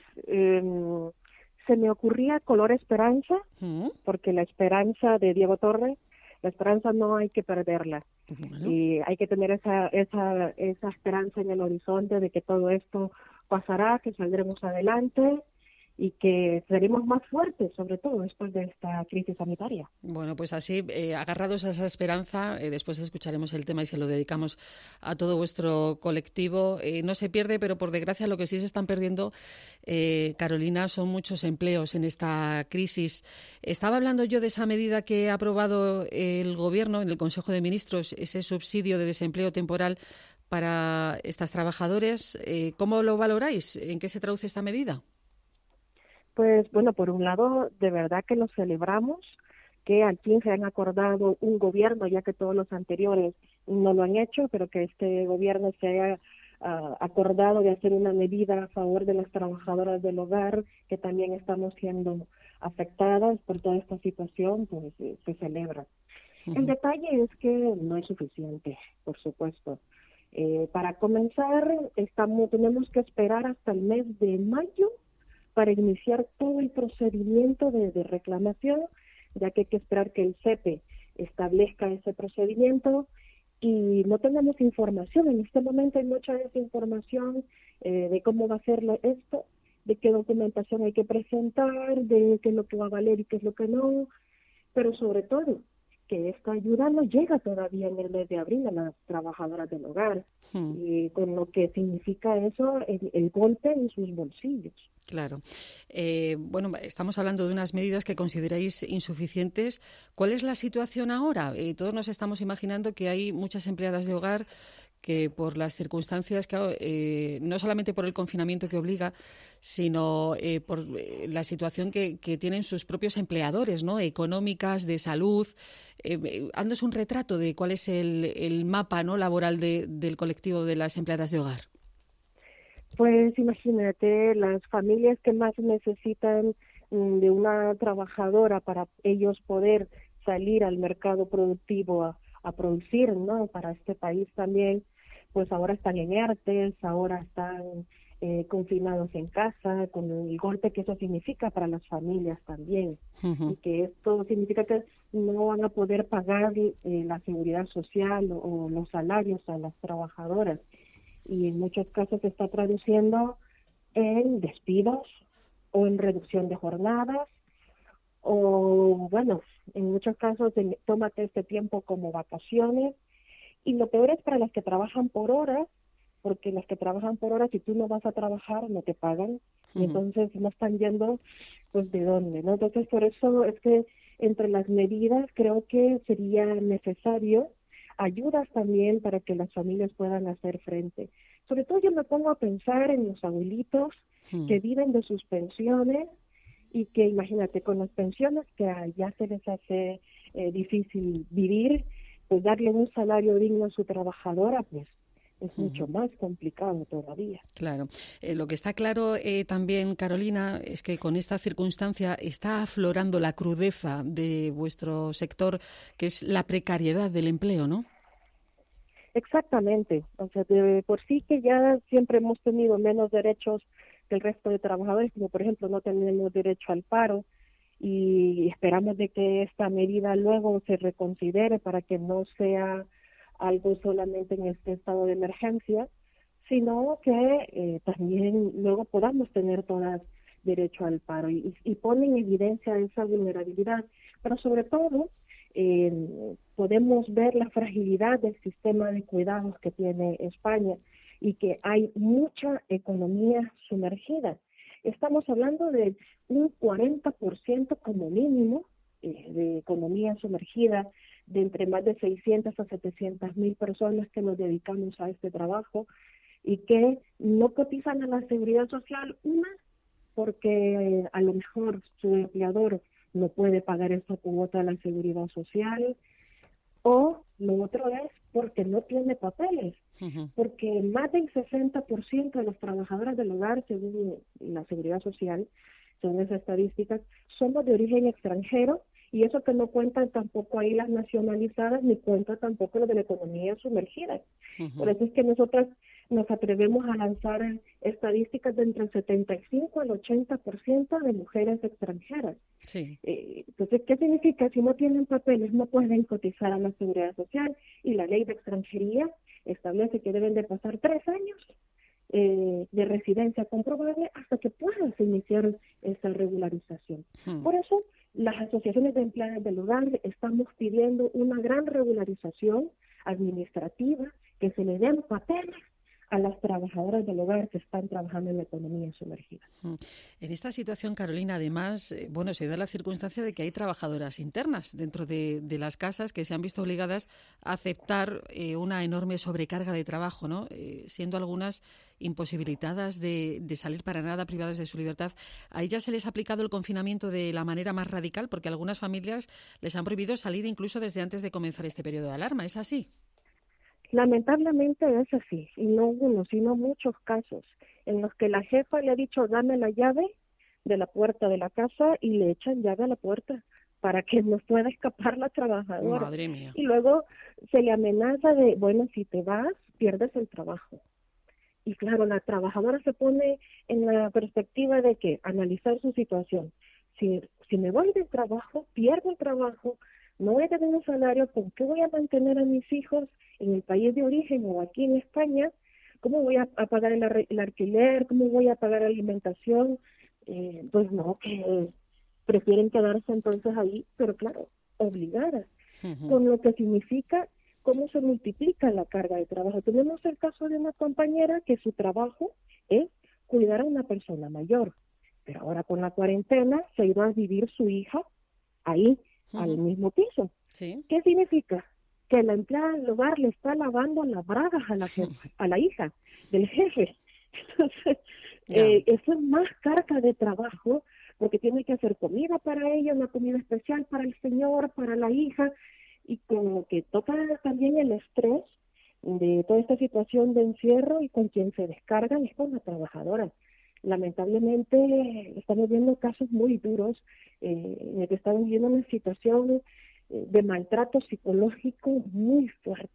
se me ocurría Color Esperanza, porque la esperanza de Diego Torres, la esperanza no hay que perderla. Bueno. Y hay que tener esa esperanza en el horizonte de que todo esto pasará, que saldremos adelante y que seremos más fuertes, sobre todo después de esta crisis sanitaria. Bueno, pues así, agarrados a esa esperanza, después escucharemos el tema y se lo dedicamos a todo vuestro colectivo. No se pierde, pero por desgracia lo que sí se están perdiendo, Carolina, son muchos empleos en esta crisis. Estaba hablando yo de esa medida que ha aprobado el Gobierno en el Consejo de Ministros, ese subsidio de desempleo temporal para estas trabajadoras. ¿Cómo lo valoráis? ¿En qué se traduce esta medida? Pues bueno, por un lado, de verdad que lo celebramos, que al fin se han acordado un gobierno, ya que todos los anteriores no lo han hecho, pero que este gobierno se haya acordado de hacer una medida a favor de las trabajadoras del hogar, que también estamos siendo afectadas por toda esta situación, pues se celebra. El detalle es que no es suficiente, por supuesto. Para comenzar, tenemos que esperar hasta el mes de mayo para iniciar todo el procedimiento de reclamación, ya que hay que esperar que el CEPE establezca ese procedimiento y no tenemos información. En este momento hay mucha desinformación de cómo va a ser esto, de qué documentación hay que presentar, de qué es lo que va a valer y qué es lo que no, pero sobre todo que esta ayuda no llega todavía en el mes de abril a las trabajadoras del hogar, y con lo que significa eso, el golpe en sus bolsillos. Claro. Bueno, estamos hablando de unas medidas que consideráis insuficientes. ¿Cuál es la situación ahora? Todos nos estamos imaginando que hay muchas empleadas de hogar que por las circunstancias, no solamente por el confinamiento que obliga, sino por la situación que tienen sus propios empleadores, ¿no? Económicas, de salud. Haznos un retrato de cuál es el mapa, ¿no?, laboral del colectivo de las empleadas de hogar. Pues imagínate, las familias que más necesitan de una trabajadora para ellos poder salir al mercado productivo a producir, ¿no?, para este país también, pues ahora están en ERTES, ahora están confinados en casa, con el golpe que eso significa para las familias también, y que esto significa que no van a poder pagar la seguridad social o los salarios a las trabajadoras, y en muchos casos se está traduciendo en despidos o en reducción de jornadas o bueno, en muchos casos tómate este tiempo como vacaciones. Y lo peor es para las que trabajan por horas, porque las que trabajan por horas, si tú no vas a trabajar, no te pagan, y entonces no están yendo, pues, ¿de dónde, no? Entonces, por eso es que entre las medidas creo que sería necesario ayudas también para que las familias puedan hacer frente. Sobre todo yo me pongo a pensar en los abuelitos que viven de sus pensiones y que, imagínate, con las pensiones que ya se les hace difícil vivir, pues darle un salario digno a su trabajadora, pues es mucho más complicado todavía. Claro. Lo que está claro también, Carolina, es que con esta circunstancia está aflorando la crudeza de vuestro sector, que es la precariedad del empleo, ¿no? Exactamente. O sea, de por sí que ya siempre hemos tenido menos derechos que el resto de trabajadores, como por ejemplo no tenemos derecho al paro, y esperamos de que esta medida luego se reconsidere para que no sea algo solamente en este estado de emergencia, sino que también luego podamos tener todas derecho al paro y pone en evidencia esa vulnerabilidad, pero sobre todo podemos ver la fragilidad del sistema de cuidados que tiene España y que hay mucha economía sumergida. Estamos hablando de un 40% como mínimo de economía sumergida, de entre más de 600 a 700 mil personas que nos dedicamos a este trabajo y que no cotizan a la seguridad social, una, porque a lo mejor su empleador no puede pagar esa cuota de la seguridad social, o lo otro es porque no tiene papeles, porque más del 60% de los trabajadores del hogar, según la seguridad social, según esas estadísticas, somos de origen extranjero, y eso que no cuentan tampoco ahí las nacionalizadas, ni cuenta tampoco lo de la economía sumergida. Por eso es que nosotras nos atrevemos a lanzar estadísticas de entre el 75 al 80% de mujeres extranjeras. Sí. Entonces, ¿qué significa? Si no tienen papeles, no pueden cotizar a la seguridad social, y la ley de extranjería establece que deben de pasar 3 años de residencia comprobable hasta que puedan iniciar esa regularización. Por eso, las asociaciones de empleadas del hogar estamos pidiendo una gran regularización administrativa, que se le den papeles a las trabajadoras del hogar que están trabajando en la economía sumergida. En esta situación, Carolina, además, se da la circunstancia de que hay trabajadoras internas dentro de las casas que se han visto obligadas a aceptar una enorme sobrecarga de trabajo, ¿no? Siendo algunas imposibilitadas de salir para nada, privadas de su libertad. ¿A ellas se les ha aplicado el confinamiento de la manera más radical? Porque algunas familias les han prohibido salir incluso desde antes de comenzar este periodo de alarma. ¿Es así? Lamentablemente es así, y no uno, sino muchos casos en los que la jefa le ha dicho dame la llave de la puerta de la casa y le echan llave a la puerta para que no pueda escapar la trabajadora. Madre mía. Y luego se le amenaza de, bueno, si te vas, pierdes el trabajo. Y claro, la trabajadora se pone en la perspectiva de que analizar su situación. Si me voy del trabajo, pierdo el trabajo, no voy a tener un salario, ¿con qué voy a mantener a mis hijos en el país de origen o aquí en España? ¿Cómo voy a pagar el alquiler? ¿Cómo voy a pagar la alimentación? Pues no, que prefieren quedarse entonces ahí, pero claro, obligadas, con lo que significa cómo se multiplica la carga de trabajo. Tenemos el caso de una compañera que su trabajo es cuidar a una persona mayor, pero ahora con la cuarentena se iba a vivir su hija ahí, al mismo piso. ¿Sí? ¿Qué significa? Que la empleada del hogar le está lavando las bragas a la hija del jefe. Entonces, eso es más carga de trabajo, porque tiene que hacer comida para ella, una comida especial para el señor, para la hija, y como que toca también el estrés de toda esta situación de encierro, y con quien se descargan es con la trabajadora. Lamentablemente estamos viendo casos muy duros en el que estamos viviendo una situación de maltrato psicológico muy fuerte.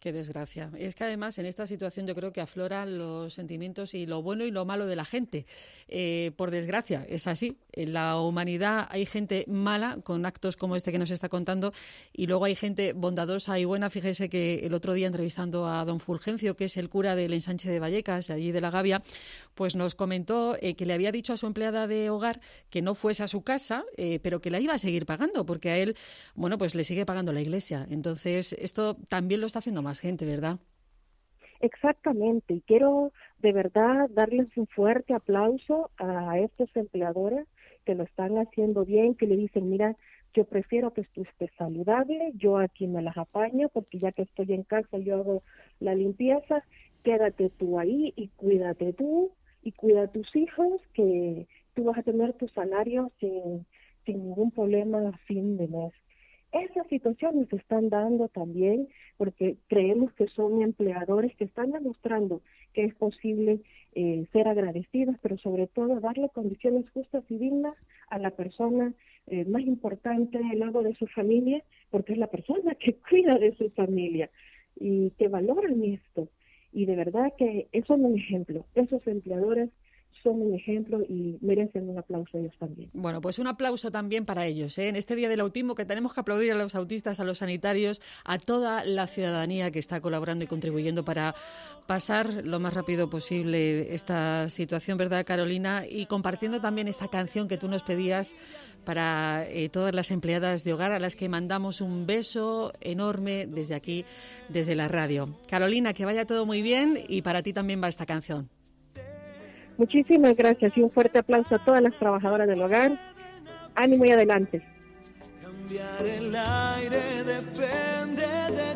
Qué desgracia. Es que además en esta situación yo creo que afloran los sentimientos y lo bueno y lo malo de la gente. Por desgracia, es así. En la humanidad hay gente mala con actos como este que nos está contando y luego hay gente bondadosa y buena. Fíjese que el otro día entrevistando a don Fulgencio, que es el cura del Ensanche de Vallecas, de allí de la Gavia, pues nos comentó que le había dicho a su empleada de hogar que no fuese a su casa, pero que la iba a seguir pagando, porque a él, bueno, pues le sigue pagando la Iglesia. Entonces, esto también lo está haciendo más gente, ¿verdad? Exactamente, y quiero de verdad darles un fuerte aplauso a estos empleadores que lo están haciendo bien, que le dicen, mira, yo prefiero que tú estés saludable, yo aquí me las apaño, porque ya que estoy en casa yo hago la limpieza, quédate tú ahí y cuídate tú, y cuida a tus hijos, que tú vas a tener tu salario sin ningún problema a fin de mes. Esas situaciones se están dando también porque creemos que son empleadores que están demostrando que es posible ser agradecidos, pero sobre todo darle condiciones justas y dignas a la persona más importante luego de su familia, porque es la persona que cuida de su familia y que valoran esto. Y de verdad que son un ejemplo. Esos empleadores son un ejemplo y merecen un aplauso ellos también. Bueno, pues un aplauso también para ellos, en este Día del Autismo, que tenemos que aplaudir a los autistas, a los sanitarios, a toda la ciudadanía que está colaborando y contribuyendo para pasar lo más rápido posible esta situación, ¿verdad, Carolina? Y compartiendo también esta canción que tú nos pedías para todas las empleadas de hogar, a las que mandamos un beso enorme desde aquí, desde la radio. Carolina, que vaya todo muy bien y para ti también va esta canción. Muchísimas gracias y un fuerte aplauso a todas las trabajadoras del hogar. Ánimo y adelante. Cambiar el aire depende de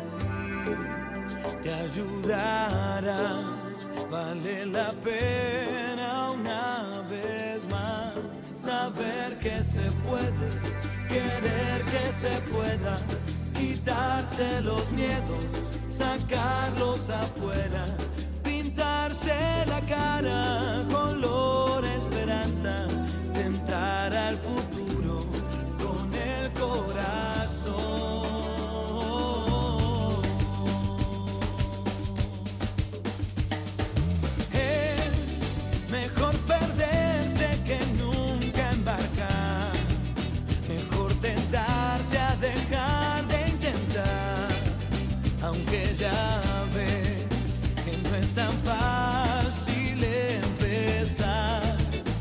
ti, te ayudará, vale la pena una vez más saber que se puede, querer que se pueda, quitarse los miedos, sacarlos afuera. Pintarse la cara, color esperanza, tentar al futuro con el corazón. Es mejor perderse que nunca embarcar, mejor tentarse a dejar de intentar, aunque ya ves que no es tan fácil empezar.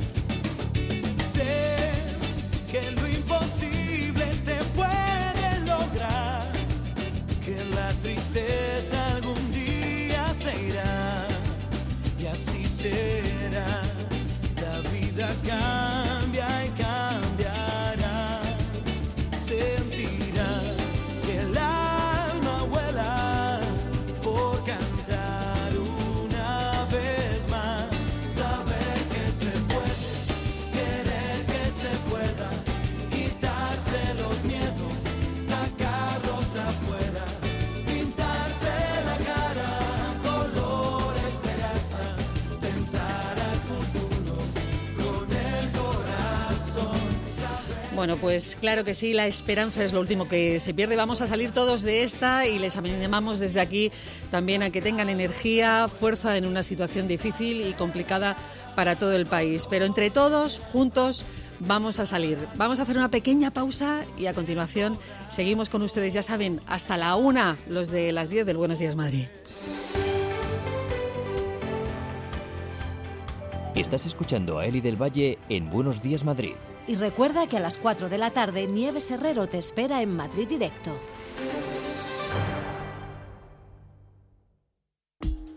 Sé que lo imposible se puede lograr, que la tristeza algún día se irá, y así será. La vida cambia y cambiará. Sentirás que el alma vuela por cantar una vez más. Saber que se puede, querer que se pueda, quitarse los miedos, sacarlos afuera, pintarse la cara, color esperanza, tentar al futuro con el corazón. Bueno, pues claro que sí, la esperanza es lo último que se pierde. Vamos a salir todos de esta y les animamos desde aquí también a que tengan energía, fuerza en una situación difícil y complicada para todo el país. Pero entre todos, juntos, vamos a salir. Vamos a hacer una pequeña pausa y a continuación seguimos con ustedes, ya saben, hasta la 1, los de las 10 del Buenos Días Madrid. Estás escuchando a Eli del Valle en Buenos Días Madrid. Y recuerda que a las 4 de la tarde Nieves Herrero te espera en Madrid Directo.